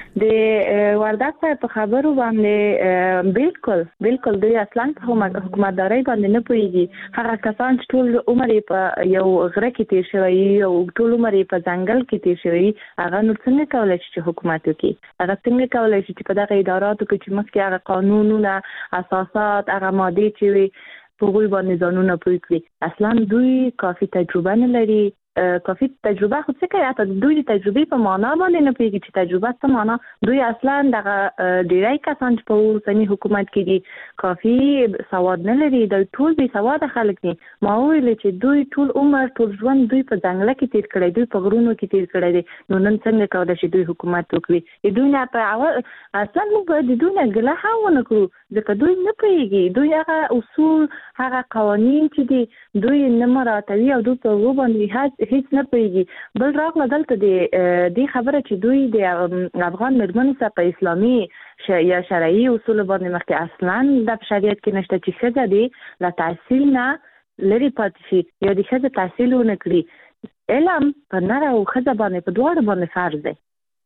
د وردک په خبرو باندې بالکل دوی اصلا په حکومتداري باندې نه پوهیږي. هغه کسان چې ټول عمر په یو غره کې تیر شوی او ټول عمر په ځنګل کې تیر شوی، هغه نور څنګه کولای شي حکومت وکړي؟ هغه څنګه کولای شي چې په دغه اداراتو کې چې مخکې هغه قانونونه، اساسات، هغه ماده چې په غوي باندې ځانونه پوي کړي؟ اصلا دوی کافي تجربه نه لري. کافي تجربه خو څه کوي؟ حتی دوی د تجربې په معنا باندې نه پوهیږي چې تجربه څه معنا. دوی اصلا دغه ډیری کسان چې په اوسني حکومت کې دي کافي سواد نه لري. دوی ټول بې سواده خلک دي. ما ویل چې دوی ټول عمر ټول ژوند دوی په ځنګل کې تیر کړی، دوی په غرونو کې تیر کړی دي. نو نن څنګه کولای شي دوی حکومت وکړي؟ دوی نه په اصلا موږ د دوی نه ګله هم ونه کړو ځکه دوی نه پوهیږي. دوی هغه اصول، هغه قوانین چې دي دوی نه مراعاتوي او دوی په هغو باندې هیڅ نه پوهیږي. بل راغله دلته د خبره چې دوی د افغان مېرمنو سره په اسلامي یا شرعي اصول باندې مخکې اصلا د شریعت کې نشته چې ښځه دې له تحصیل نه لرې پاتې شي یا د ښځه تحصیل ونه کړي. علم په نر او ښځه باندې په دواړو باندې فرض دی.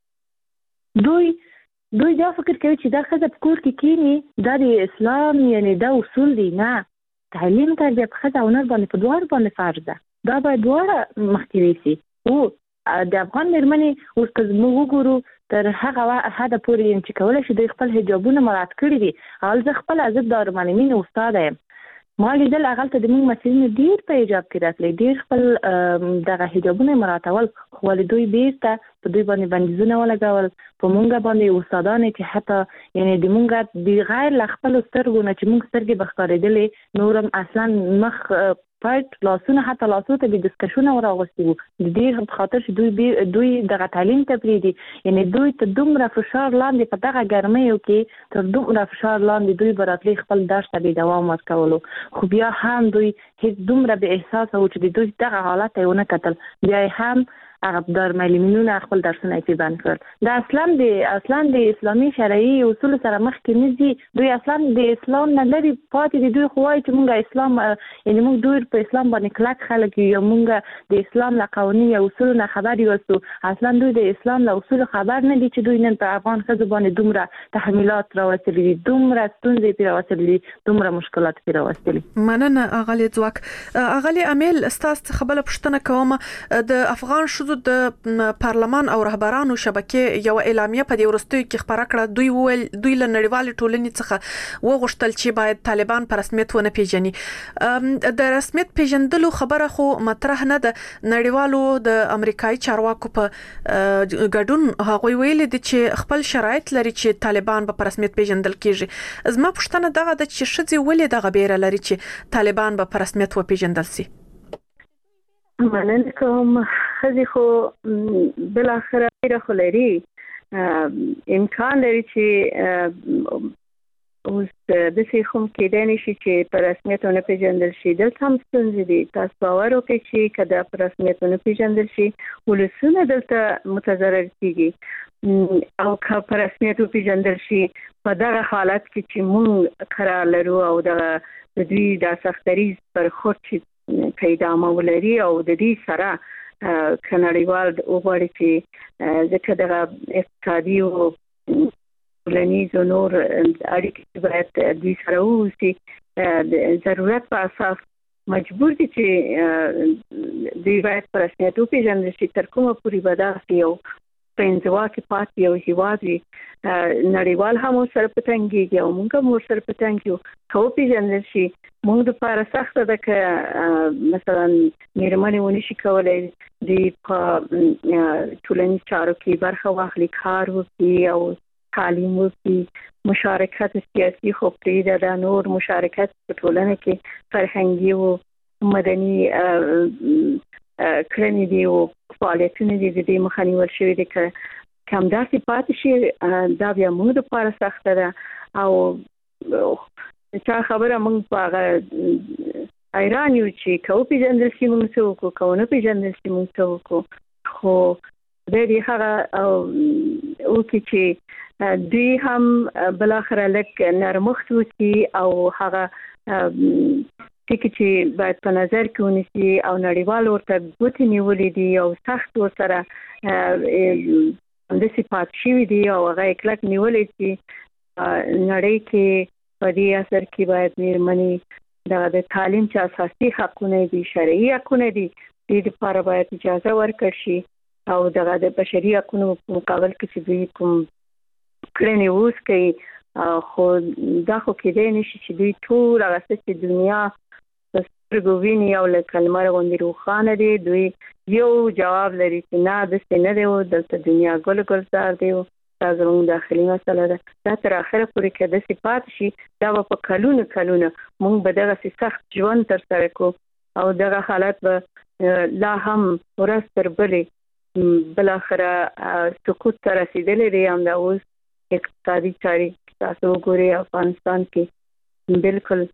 دوی دا فکر کوي چې دا ښځه په کور کې کینی دا د اسلام یعنی دا اصول دي. نه، تعلیم تربیه په ښځه او نر باندې په دواړو باندې فرض ده. دا باید دواړه مخکې شي. او د افغان مېرمنې اوس که موږ وګورو تر هغه حده پورې چې کولی شي دوی خپل حجابونه مراعات کړي دي. اول زه خپله زه د دارالمعلمین استاده یم، ما لیدل هغلته د موږ مسلمانو ډېر په حجاب کې راتلی، ډېر خپل دغه حجابونه مراعاتول، خو ولې دوی بیرته په دوی باندې بندیزونه ولګول، په موږ باندې استادان چې حتی یعنی د موږ بغیر له خپلو سترګو نه چې موږ سترګې به ښکارېدلې نور هم اصلا مخ پټ لاسونه حتی لاسو ته به دستکشونه وراغوستي وو د دې په خاطر چې دوی دغه تعلیم ته پرېږدي. یعنی دوی ته دومره فشار لاندې په دغه ګرمیو کې تر دومره فشار لاندې دوی به راتلې خپل درس ته به دوام ورکولو، خو بیا هم دوی هیڅ دومره بې احساسه وو چې دوی دغه حالت ته یې ونه کتل. بیا هم هغه دارالمعلمینونه خپل درسونه یې بند کړل. دا اصلا د اسلامي شرعي اصول سره مخکې نه ځي. دوی اصلا د اسلام نه لرې پاتې دي. دوی خو وایي چې موږ اسلام یعنی موږ دوی په اسلام باندې کلک خلک یو، موږ د اسلام له قوانین یا اصولو نه خبر یاستو. اصلا دوی د اسلام له اصولو خبر نه دي چې دوی نن په افغان ښځو باندې دومره تحمیلات راوستلي دي، دومره ستونزې پرې راوستلي دي، دومره مشکلات پرې راوستلي.
مننه اغلې ځواک. اغلې امیل ستاسو څخه بل پوښتنه کوم. د افغان ښځو د پارلمان او رهبرانو شبکې یو اعلامیه په دې وروستیو کې خبره کړه. دوی وویل دوی له نړیوالې ټولنې څخه وغوښتل چې باید طالبان په رسمیت ونه پیژني. د رسمیت پیژندلو خبره خو مطرح نه ده. نړیوالو د امریکایي چارواکو په ګډون هغوی ویلي دي چې خپل شرایط لري چې طالبان په رسمیت پیژندل کیږي. زما پوښتنه دغه ده چې ښځې ولې دغه بیره لري چې طالبان په رسمیت وپیژندل شي؟
مننه کوم. ښځې خو بل اخره ډیره خو لري، امکان لري چې اوس داسې خو کېدای نه شي چې په رسمیت ونه پیژندل شي. دلته هم ستونزې دي. تاسو باور وکړئ چې که دا په رسمیت ونه پیژندل شي ولسونه دلته متضرر کېږي، او که په رسمیت وپیژندل شي په دغه حالت کې چې موږ قرار لرو او دغه د دوی د سختدریز پر خود چې پیدامه ولري او د دې سره که نړیوال وغواړي چې ځکه دغه اقتصادي او ټولنیز او نور اړیکې باید دوی سره ووسي، د ضرورت په اساس مجبور دي چې دوی باید په رسمیت وپیژندل شي. تر کومه پورې به داسې یو په انزوا کې پاتې یو هیواد وي، نړیوال هم ورسره په تنګېږي او موږ هم ورسره په تنګ یو. که وپیژندل شي موږ دپاره سخته ده که مثلا مېرمنې ونه شي کولی دوی په ټولنیز چارو کې برخه واخلي، کار وکړي او تعلیم وکړي، مشارکت سیاسي خو پرېږده، دا نور مشارکت په ټولنه کې فرهنګي او مدني کړنې دي او فعالیتونه دي، د دې مخه نیول شوې ده. که همداسې پاتې شي دا بیا موږ دپاره سخته ده. او چا خبره موږ په هغه حیران یو چې که وپېژندل شي موږ څه وکړو، که ونه پېژندل شي موږ څه وکړو. خو خدای دې هغه وکړي چې دوی هم بالاخره لږ نرمښت وکړي او هغه ټکي چې باید په نظر کې ونیسي او نړیوال ورته ګوتې نیولې دي او سخت ورسره د صفات شوی دی او هغه کلک نیولې چې نړۍ کې په دې اثر کې باید میرمنې د تعلیم چې اساسي حقونه دي شرعي حقونه دي د لپاره باید اجازه ورکړي شي او د بشري حقوقو په مقابل کې چې دوی کوم کړنې اوس کوي خو دا خو کېدای نشي چې دوی ټول هغه چې دنیا ګوینی او کلمه غوندي روخانه دي دوی یو جواب لري چې نه د سینې دی دلته دنیا ګلزار دی دا زموږ داخلي مسله ده دا تر اخره پورې کې د صفات شي دا په کلونه مونږ به دغه سخت ژوند تر سره کو او دغه حالت به لا هم ورځ تر بلې بل اخره سقوط ته رسیدلې دي هم دا اوس اقتصادي چارې تاسو وګورئ افغانستان کې بالکل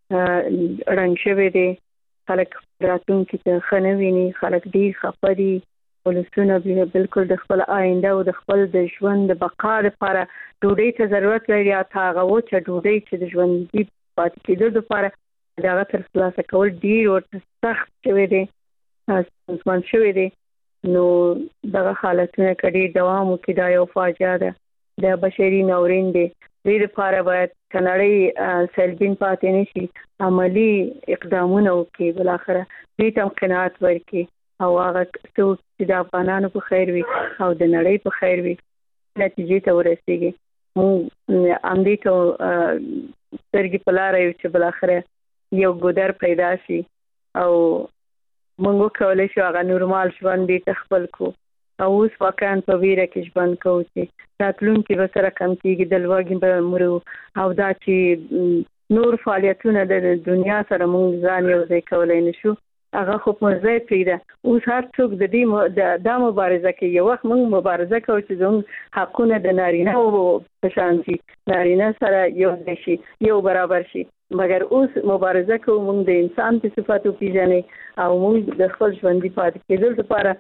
رنګ شوی دی خلک راتلونکي ته ښه نه ویني خلک ډېر خفه دي ولسونه بالکل د خپل آینده او د خپل د ژوند د بقا لپاره ډوډۍ ته ضرورت لري یا هغه وچه ډوډۍ چې د ژوندي پاتې کېدو لپاره د هغه ترلاسه کول ډېر ورته سخت شوی دی ستونزمن شوی دی نو دغه حالتونه که ډېر دوام وکړي دا یو فاجعه ده د بشري ناورین دی دې لپاره باید کنړۍ سلبین پاتې نشي عملی اقدامونه وکړي بل اخره دې ته قناعت ورکړي او هغه څوک چې د افغانانو په خیر وي او د نړۍ په خیر وي نتیجې ته ورسیږي موږ امدې ته سترګې په لاره یو چې بل اخره یو ګودر پیدا شي او موږ وکولی شو هغه نورمال ژوند دې ته خپل کو او اوس واقعا په ویره کې ژوند کوو چې راتلونکي به سره کم کېږي د لوږې به مرو او دا چې نور فعالیتونه د دنیا سره موږ ځان یو ځای کولی نه شو هغه خو په ځای پرېږده اوس هر څوک د دې دا مبارزه کوي یو وخت موږ مبارزه کوو چې زموږ حقونه د نارینه په شان شي نارینه سره یو ځای شي یو برابر شي مګر اوس مبارزه کوو موږ د انسان په صفاتو پیژنې او موږ د خپل ژوندي پاتې کېدو لپاره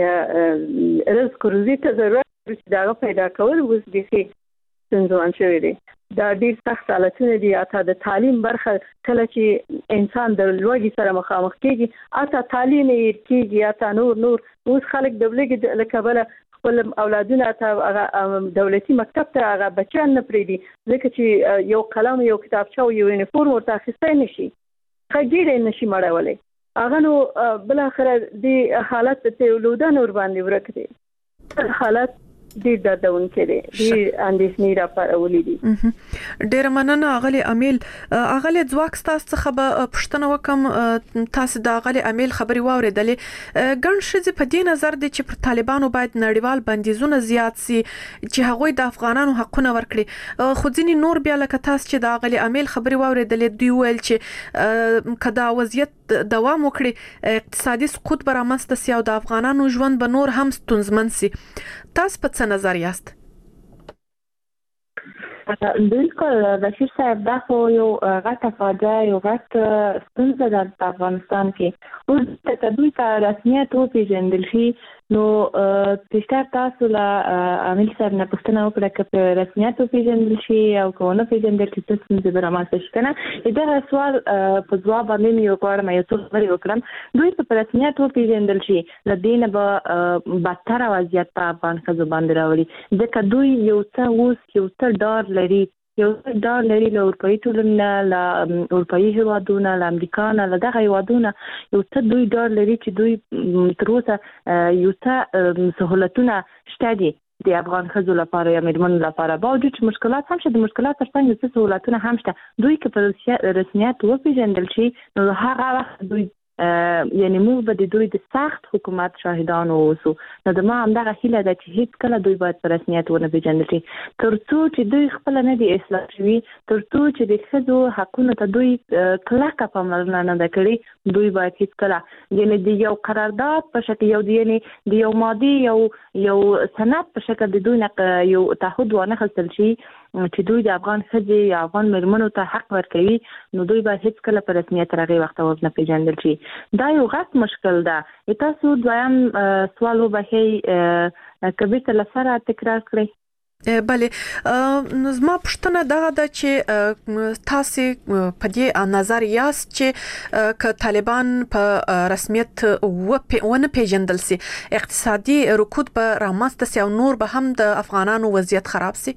رزق روزي ته ضرورت چې دا پیدا کول اوس بیخي ستونزمن شوی دی دا ډېر سخت حالتونه دي اته د تعلیم برخه کله چې انسان د لوږې سره مخامخ کېږي اته تعلیم یې کېږي اته نور اوس خلک د لوږې له کبله خپل اولادونه ته دولتي مکتب ته هغه بچیان نه پرېږدي ځکه چې یو قلم یو کتابچه او یو یونیفورم ورته اخیستی نشي ښه نشي مړولی هغه نو بل اخره د حالت ته لودان ور باندې ورک دي حالت ډېر دردونکي دي ډېر اندېښنې راپارولې دي
ډېر مننه اغلی امیل اغلی ځواک تاسو څخه به پښتنه وکم تاسو د اغلی امیل خبري واوریدلې ګڼ شذ په دې نظر دي چې پر طالبانو باید نړیوال بندیزونه زیات سي چې هغوی د افغانانو حقونه ورکړي خو ځینې نور بیا لکه تاسو چې د اغلی امیل خبري واوریدلې دوی ویل چې کدا وضعیت دوام وکړي اقتصادي سقوط به رامنځته سي او د افغانانو ژوند به نور هم ستونزمن سي تاسو په څه نظر یاست؟
بالکل بشیر صاحب دا خو یو غټه فاجعه یو غټ ستونزه ده په افغانستان کې اوس ته دوی ته رسمیت وپېژندل شي نو تشتار تاسو له عامل صاحب نه پوښتنه وکړه چې په رسمیت وپېژندل شي او که ونه پېژندل شي څه ستونزې به رامنځته شي که نه دغه سوال په ځواب باندې مې یو غواړم یو څو خبرې وکړم دوی په رسمیت وپېژندل شي له دې نه به بدتره وضعیت په افغان ښځو باندې راولي ځکه دوی یو څه ډار لري له اروپایي ټولنې نه له اروپایي هیوادونو له امریکا نه له دغه هیوادونو یو څه دوی ډار لري چې دوی تر اوسه یو څه سهولتونه شته دي د افغان ښځو لپاره یا میرمنو لپاره باوجود چې مشکلات هم شته د مشکلات ترڅنګ څه سهولتونه هم شته دوی که په رسمیت وپېژندل شي نو هغه وخت دوی یعنی موږ به د دوی د سخت حکومت شاهدان اوسو نو د ما همدغه هیله ده چې هیڅ کله دوی باید په رسمیت ونه پېژندل شي تر څو چې دوی خپله نه دي اصلاح شوي تر څو چې د ښځو حقونو ته دوی کلکه پاملرنه نه ده کړې دوی باید هیڅکله یعنی د یو قرارداد په شکل یعنی د یو ماضي یو سند په شکل د دوی نه یو تعهد وانخیستل شي چې دوی د افغان ښځې یا افغان میرمنو ته حق ورکوي نو دوی باید هیڅکله په رسمیت تر هغې وخته ونه پېژندل شي دا یو غټ مشکل ده تاسو دویم سوال وبښئ که بیرته له سره تکرار کړئ
بله زما پوښتنه دا ده چې تاسو په دې نظر یاست چې ک طالبان په رسمیت ونه پیژندل سي اقتصادي رکود به رامنځته سي او نور به هم د افغانانو وضعیت خراب سي.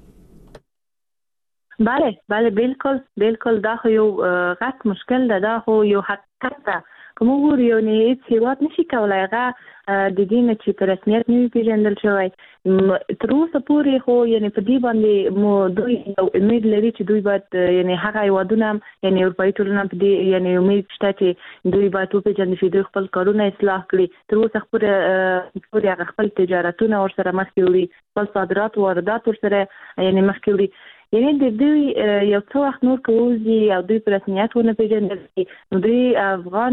بله بالکل دا خو یو غټ مشکل ده، دا خو یو حقیقت ده. کوم ګور یو نه هیڅ هیواد نشي کولای هغه د دې چې په رسمیت نه پیژندل شوی تر اوسه پورې، خو یعنی په دې باندې مو دوی امید لري چې دوی باید یعنی هغه هیوادونه یعنی اروپایي ټولنه په دې یعنی امید شته چې دوی باید وپیژني چې دوی خپل کارونه اصلاح کړي. تر اوسه پورې هغه خپل تجارتونه ورسره مخکې وړي، خپل صادرات او واردات ورسره یعنی مخکې وړي. یعنی د دوی یو څو وخت نور کوزي او دوی په رسمیت ونه پیژندل شي، دوی افغانستان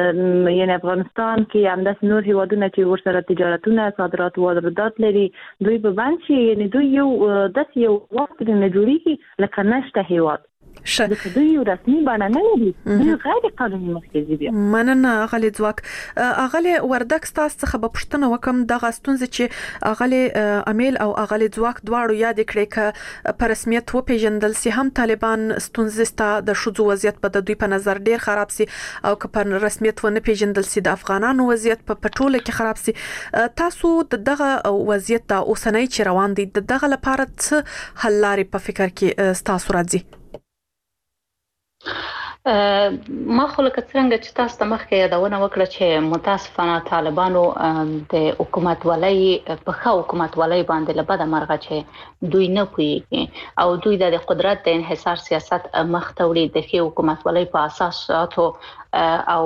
کې همداسې نور هیوادونه چې ورسره تجارتونه صادرات او واردات لري دوی به باندې شي. یعنی دوی یو وخت نه جوړیږي لکه نشته هیواد ځکه دوی یو رسمي بڼه نه لري، دوی غیر قانوني مرکزي دي.
مننه اغلی ځواک. اغلی وردک تاسو څخه به پوښتنه وکم دغه ستونزې چې اغلی امیل او اغلی ځواک دواړو یاد کړي ک په رسمیت و پیژندل سي هم طالبان ستونزې ستا د شذو وضعیت په دوی په نظر ډیر خراب سي او ک په رسمیت و نه پیژندل سي د افغانانو وضعیت په پټوله کې خراب سي. تاسو دغه وضعیت د اوسنۍ چې روان دي دغه لپاره څه حل لارې په فکر کې تاسو راځي؟
ما خو لکه څنګه چې تاسو ته مخکې یادونه وکړه چې متاسفانه طالبانو د حکومت ولای په ښه حکومت ولای باندې لبد مرغه چې دوی نه پوهیږي او دوی د قدرت د انحصار سیاست مخ ته وړي د ښه حکومت ولای په اساساتو او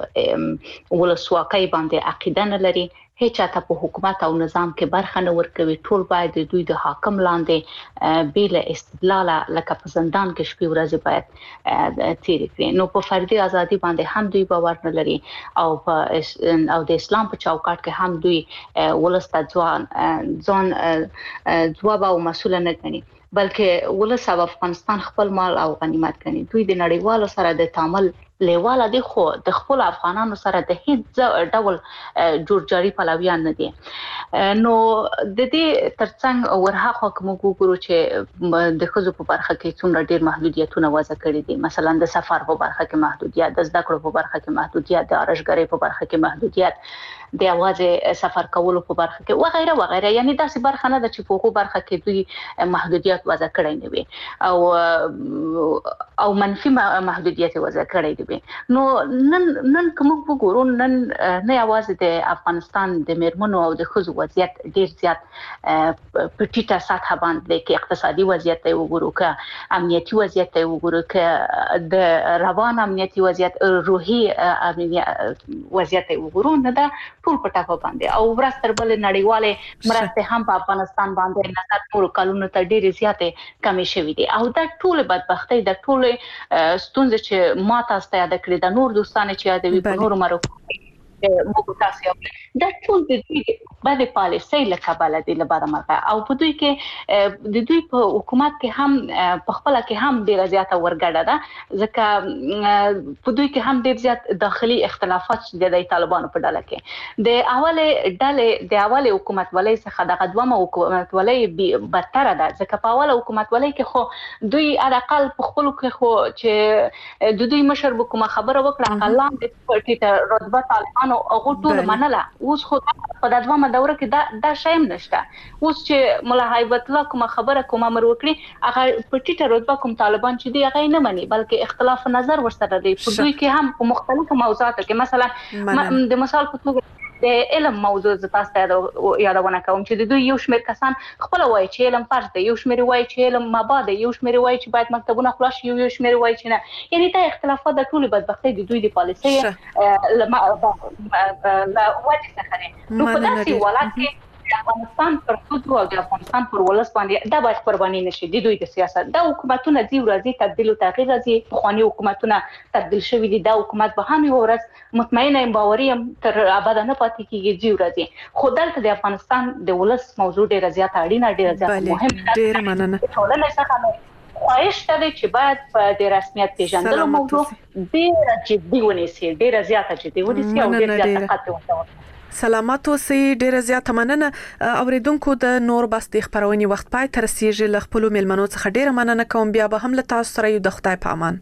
ولسواکۍ باندې عقیده نه لري. هیڅ چاته په حکومت او نظام کې برخه نه ورکوي. ټول باید دوی د حاکم لاندې بیل استدلال لکه په زندان کې شپې ورځې باید تیر کړي. نو په فردي ازادي باندې هم دوی باور نه لري او د اسلام په چوکاټ کې هم دوی ولسته ځوان ځواب او مسؤل نه ګڼي، بلکې ولس او افغانستان خپل مال او غنیمت ګڼي. دوی د نړیوالو سره د تعامل لیواله دي، خو د خپل افغانانو سره د هیڅ ډول جوړجاړي پلویان نه دي. نو د دې ترڅنګ ورهاخوا کوم وګورو چې د ښځو په برخه کې څومره ډیر محدودیتونه وضع کړي دي، مثلا د سفر په برخه کې محدودیت، د زده کړو په برخه کې محدودیت، د ارشګرۍ په برخه کې محدودیت، د اوازه سفر کولو په برخه کې وغیرہ وغیرہ. یعنی داسې برخه نه ده چې په هغه برخه کې دوی محدودیت وضع کړی نه وي او منفي محدودیت وضع کړی دی. نو نن کوم وګورو نن نه یوازې د افغانستان د میرمنو او د ښځو وضعیت ډیر زیات په ټیټه سطح باندې کې اقتصادي وضعیت ته وګورو، که امنیتي وضعیت ته وګورو، که د روان امنیتي وضعیت، روحي وضعیت ته وګورو، نه دا ټول په ټاپه باندې او ورځ تر بلې نړیوالې مرستې هم په افغانستان باندې نظر ټول کلونو ته ډېرې زیاتې کمې شوې دي او دا ټول بدبختۍ د ټول ستونزې چې ما تاسو ته یاد کړې د نور دوستانو چې یادوي په نورو مرکو موږ تاسو یو دا ټول د دوی باندې پالیسۍ له کبله دي لپاره مرګه او په دوی کې د دوی په حکومت کې هم په خپل کې هم ډیره زیاته ورګډه ده ځکه په دوی کې هم ډیر زیات داخلي اختلافات د طالبانو په ډله کې د اوله حکومت ولای څخه د قدومه حکومت ولای بدتر ده ځکه په اوله حکومت ولای کې خو دوی اقل په خپل کې خو چې د دوی مشر کومه خبره وکړه اقلان د پټه رتبه طالبانو او ټول منله اوس خو په دغه دوره کې دا شایم نشته اوس چې مولا هیبت الله کومه خبره کومه امر وکړي هغه په ټیټه رتبه کوم طالبان چې دی هغه نه مني بلکې اختلاف نظر ورسره دی په دوی کې هم په مختلفو موضوعاتو کې مثلا د مثال په توګه د علم موضوع تاسو ته یادونه کوم چې د دوی یو شمېر کسان خپل وایي چې علم فرض دی یو شمېر وایي چې علم مبادئ دی یو شمېر وایي چې باید مکتبونه خلاص شي یو شمېر وایي چې نه یعنی دا اختلافات د ټول بدبختۍ د دوی د پالیسۍ لا وجه څخه نو په داسې حالت کې افغانستان پر خود او د افغانستان پر ولس باندې دا باید قرباني نشي د دوی د سیاست د حکومتونو دی ورځي تبدیل او تغییر راځي خواني حکومتونه تبدیل شوی دي د حکومت به هم ورځ مطمئنه باوریم تر ابدا نه پاتې کیږي دی ورځي خو دلته د افغانستان د ولس موضوع ډیره زیاته اړینه ډیره زیاته مهمه ده ډیره مننه ټولنه څخه خواهش ده چې باید په د رسمیت پیژندلو موضوع ډیره جدي ونیسي ډیره زیاته جدي ونیسي او ډیره زیاته قطع وکړي
سلامات اوسئ. ډیره زیاته مننه. اوریدونکو د نور بس د خبرونې وخت پای تر رسیدي ل خپل میلمنو څخه ډیره مننه کوم. بیا به هم له تاسو سره یو. د خدای په امان.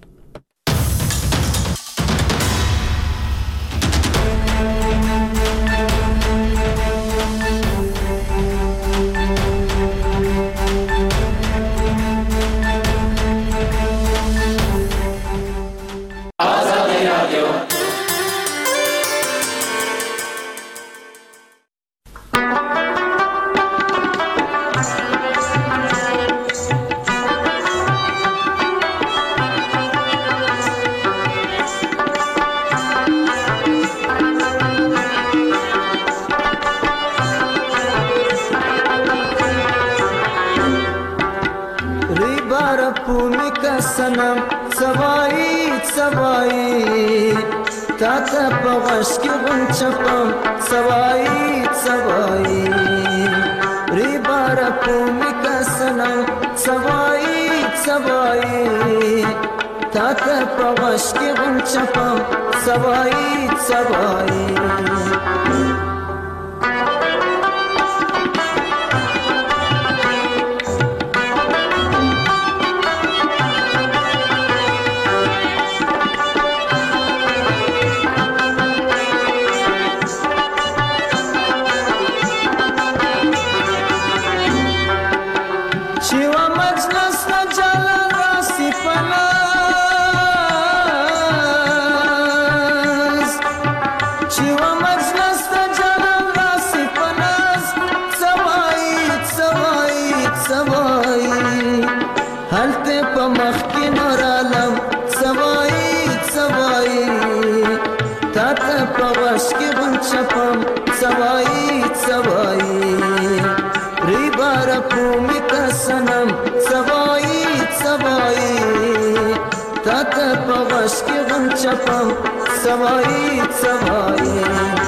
سنم سوایی سوایی تاتا پغش کی غنچپم سوایی سوایی ری بارا پومی کا سنم سوایی سوایی تاتا پغش کی غنچپم سوایی سوایی سوایی سوایی ری بارا پومی کا سنم سوایی سوایی تاتا پغش کی غنچپم سوایی سوایی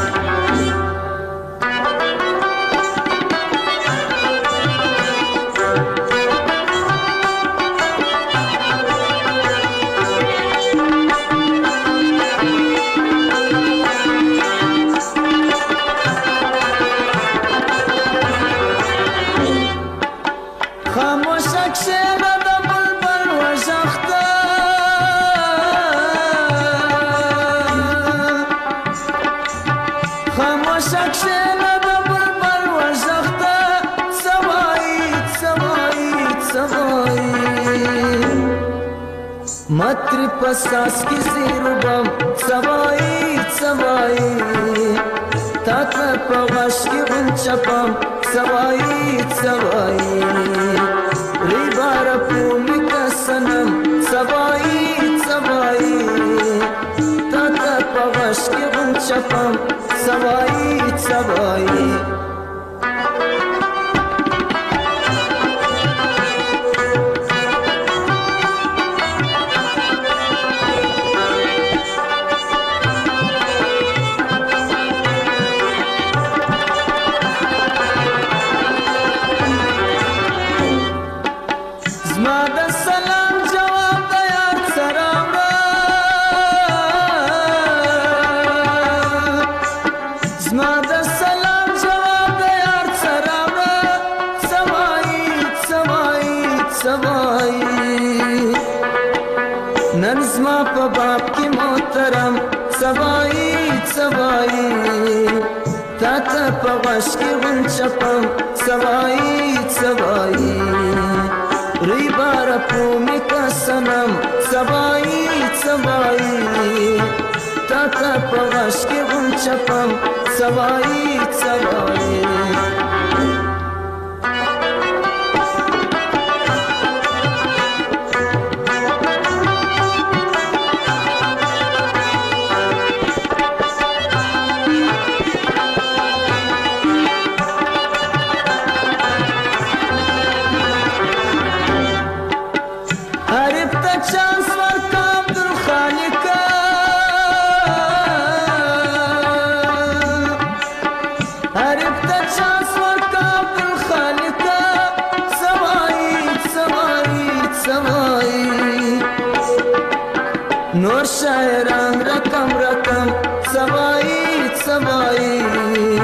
متری پساس کی زیربم سوایی سوایی تاتا پغش کی غنچپم سوایی سوایی ری بارا پومی کا سنم سوایی سوایی تاتا پغش کی غنچپم سوایی سوایی تاتا پغش کی غنچپم سوایی سوایی ری بارا پومی کا سنم سوایی سوایی تاتا پغش کی غنچپم سوایی سوایی نور شاعران رقم رقم سوایی سوایی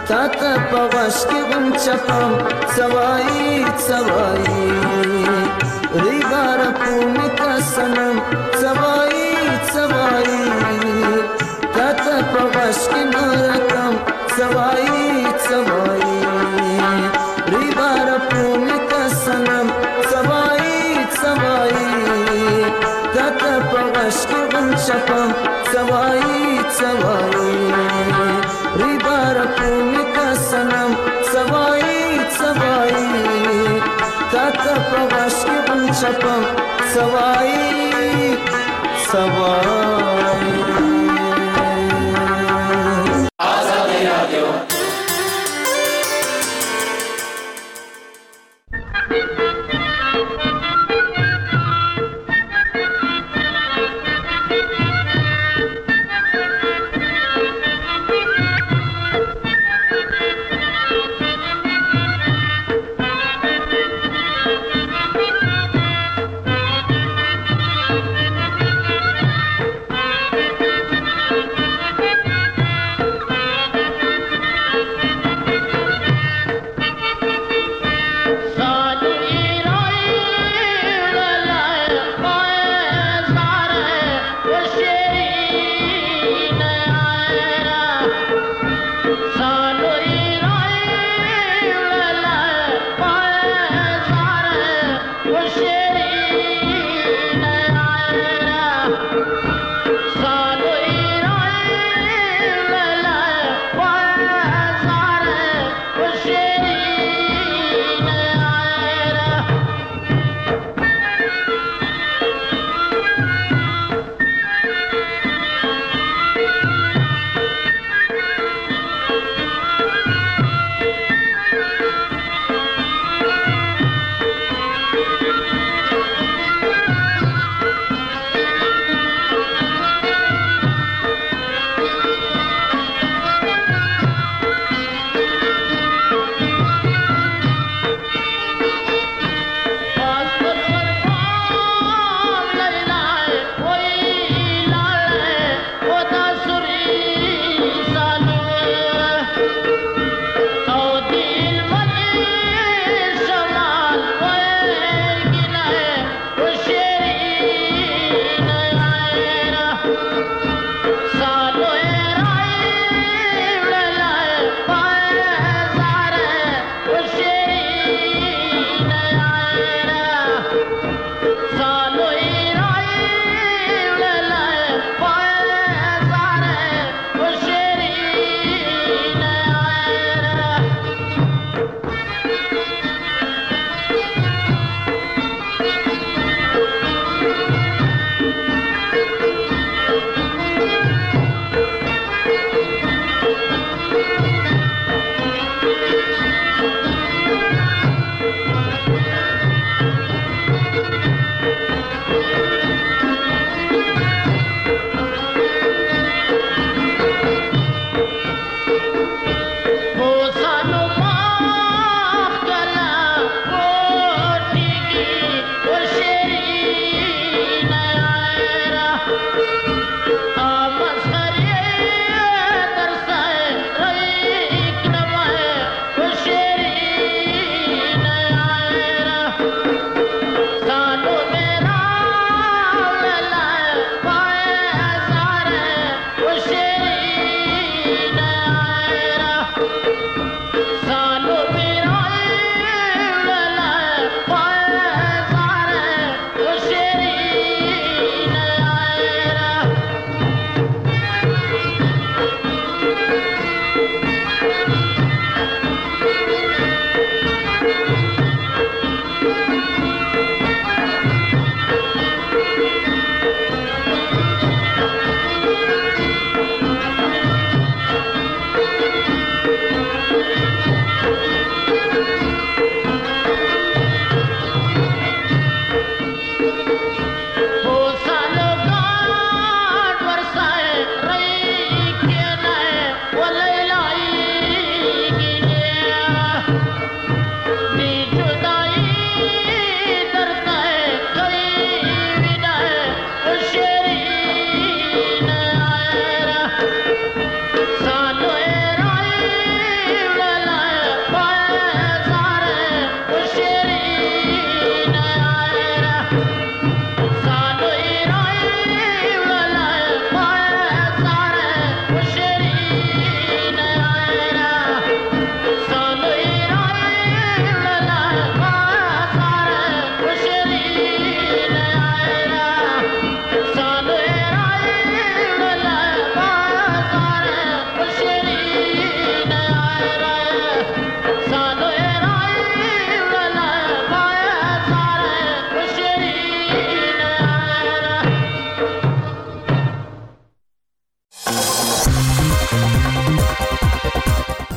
تا ته په غوږ کې غونچه پم سوایي سوایي ریبار پومې که سنم سوایي سوایي تا ته په غوږ کې نورکم سوایي سوایي ریبار پومې که سنم سوایي سوایي تا ته په غوږ کې غونچه پم سوایي سوایي ریبار پومې که سنم سوایي سوایي تا ته په غوږ کې غونچه پم سوایي سوایي آزادي رادیو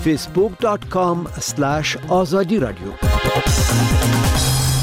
facebook.com/azadi radio।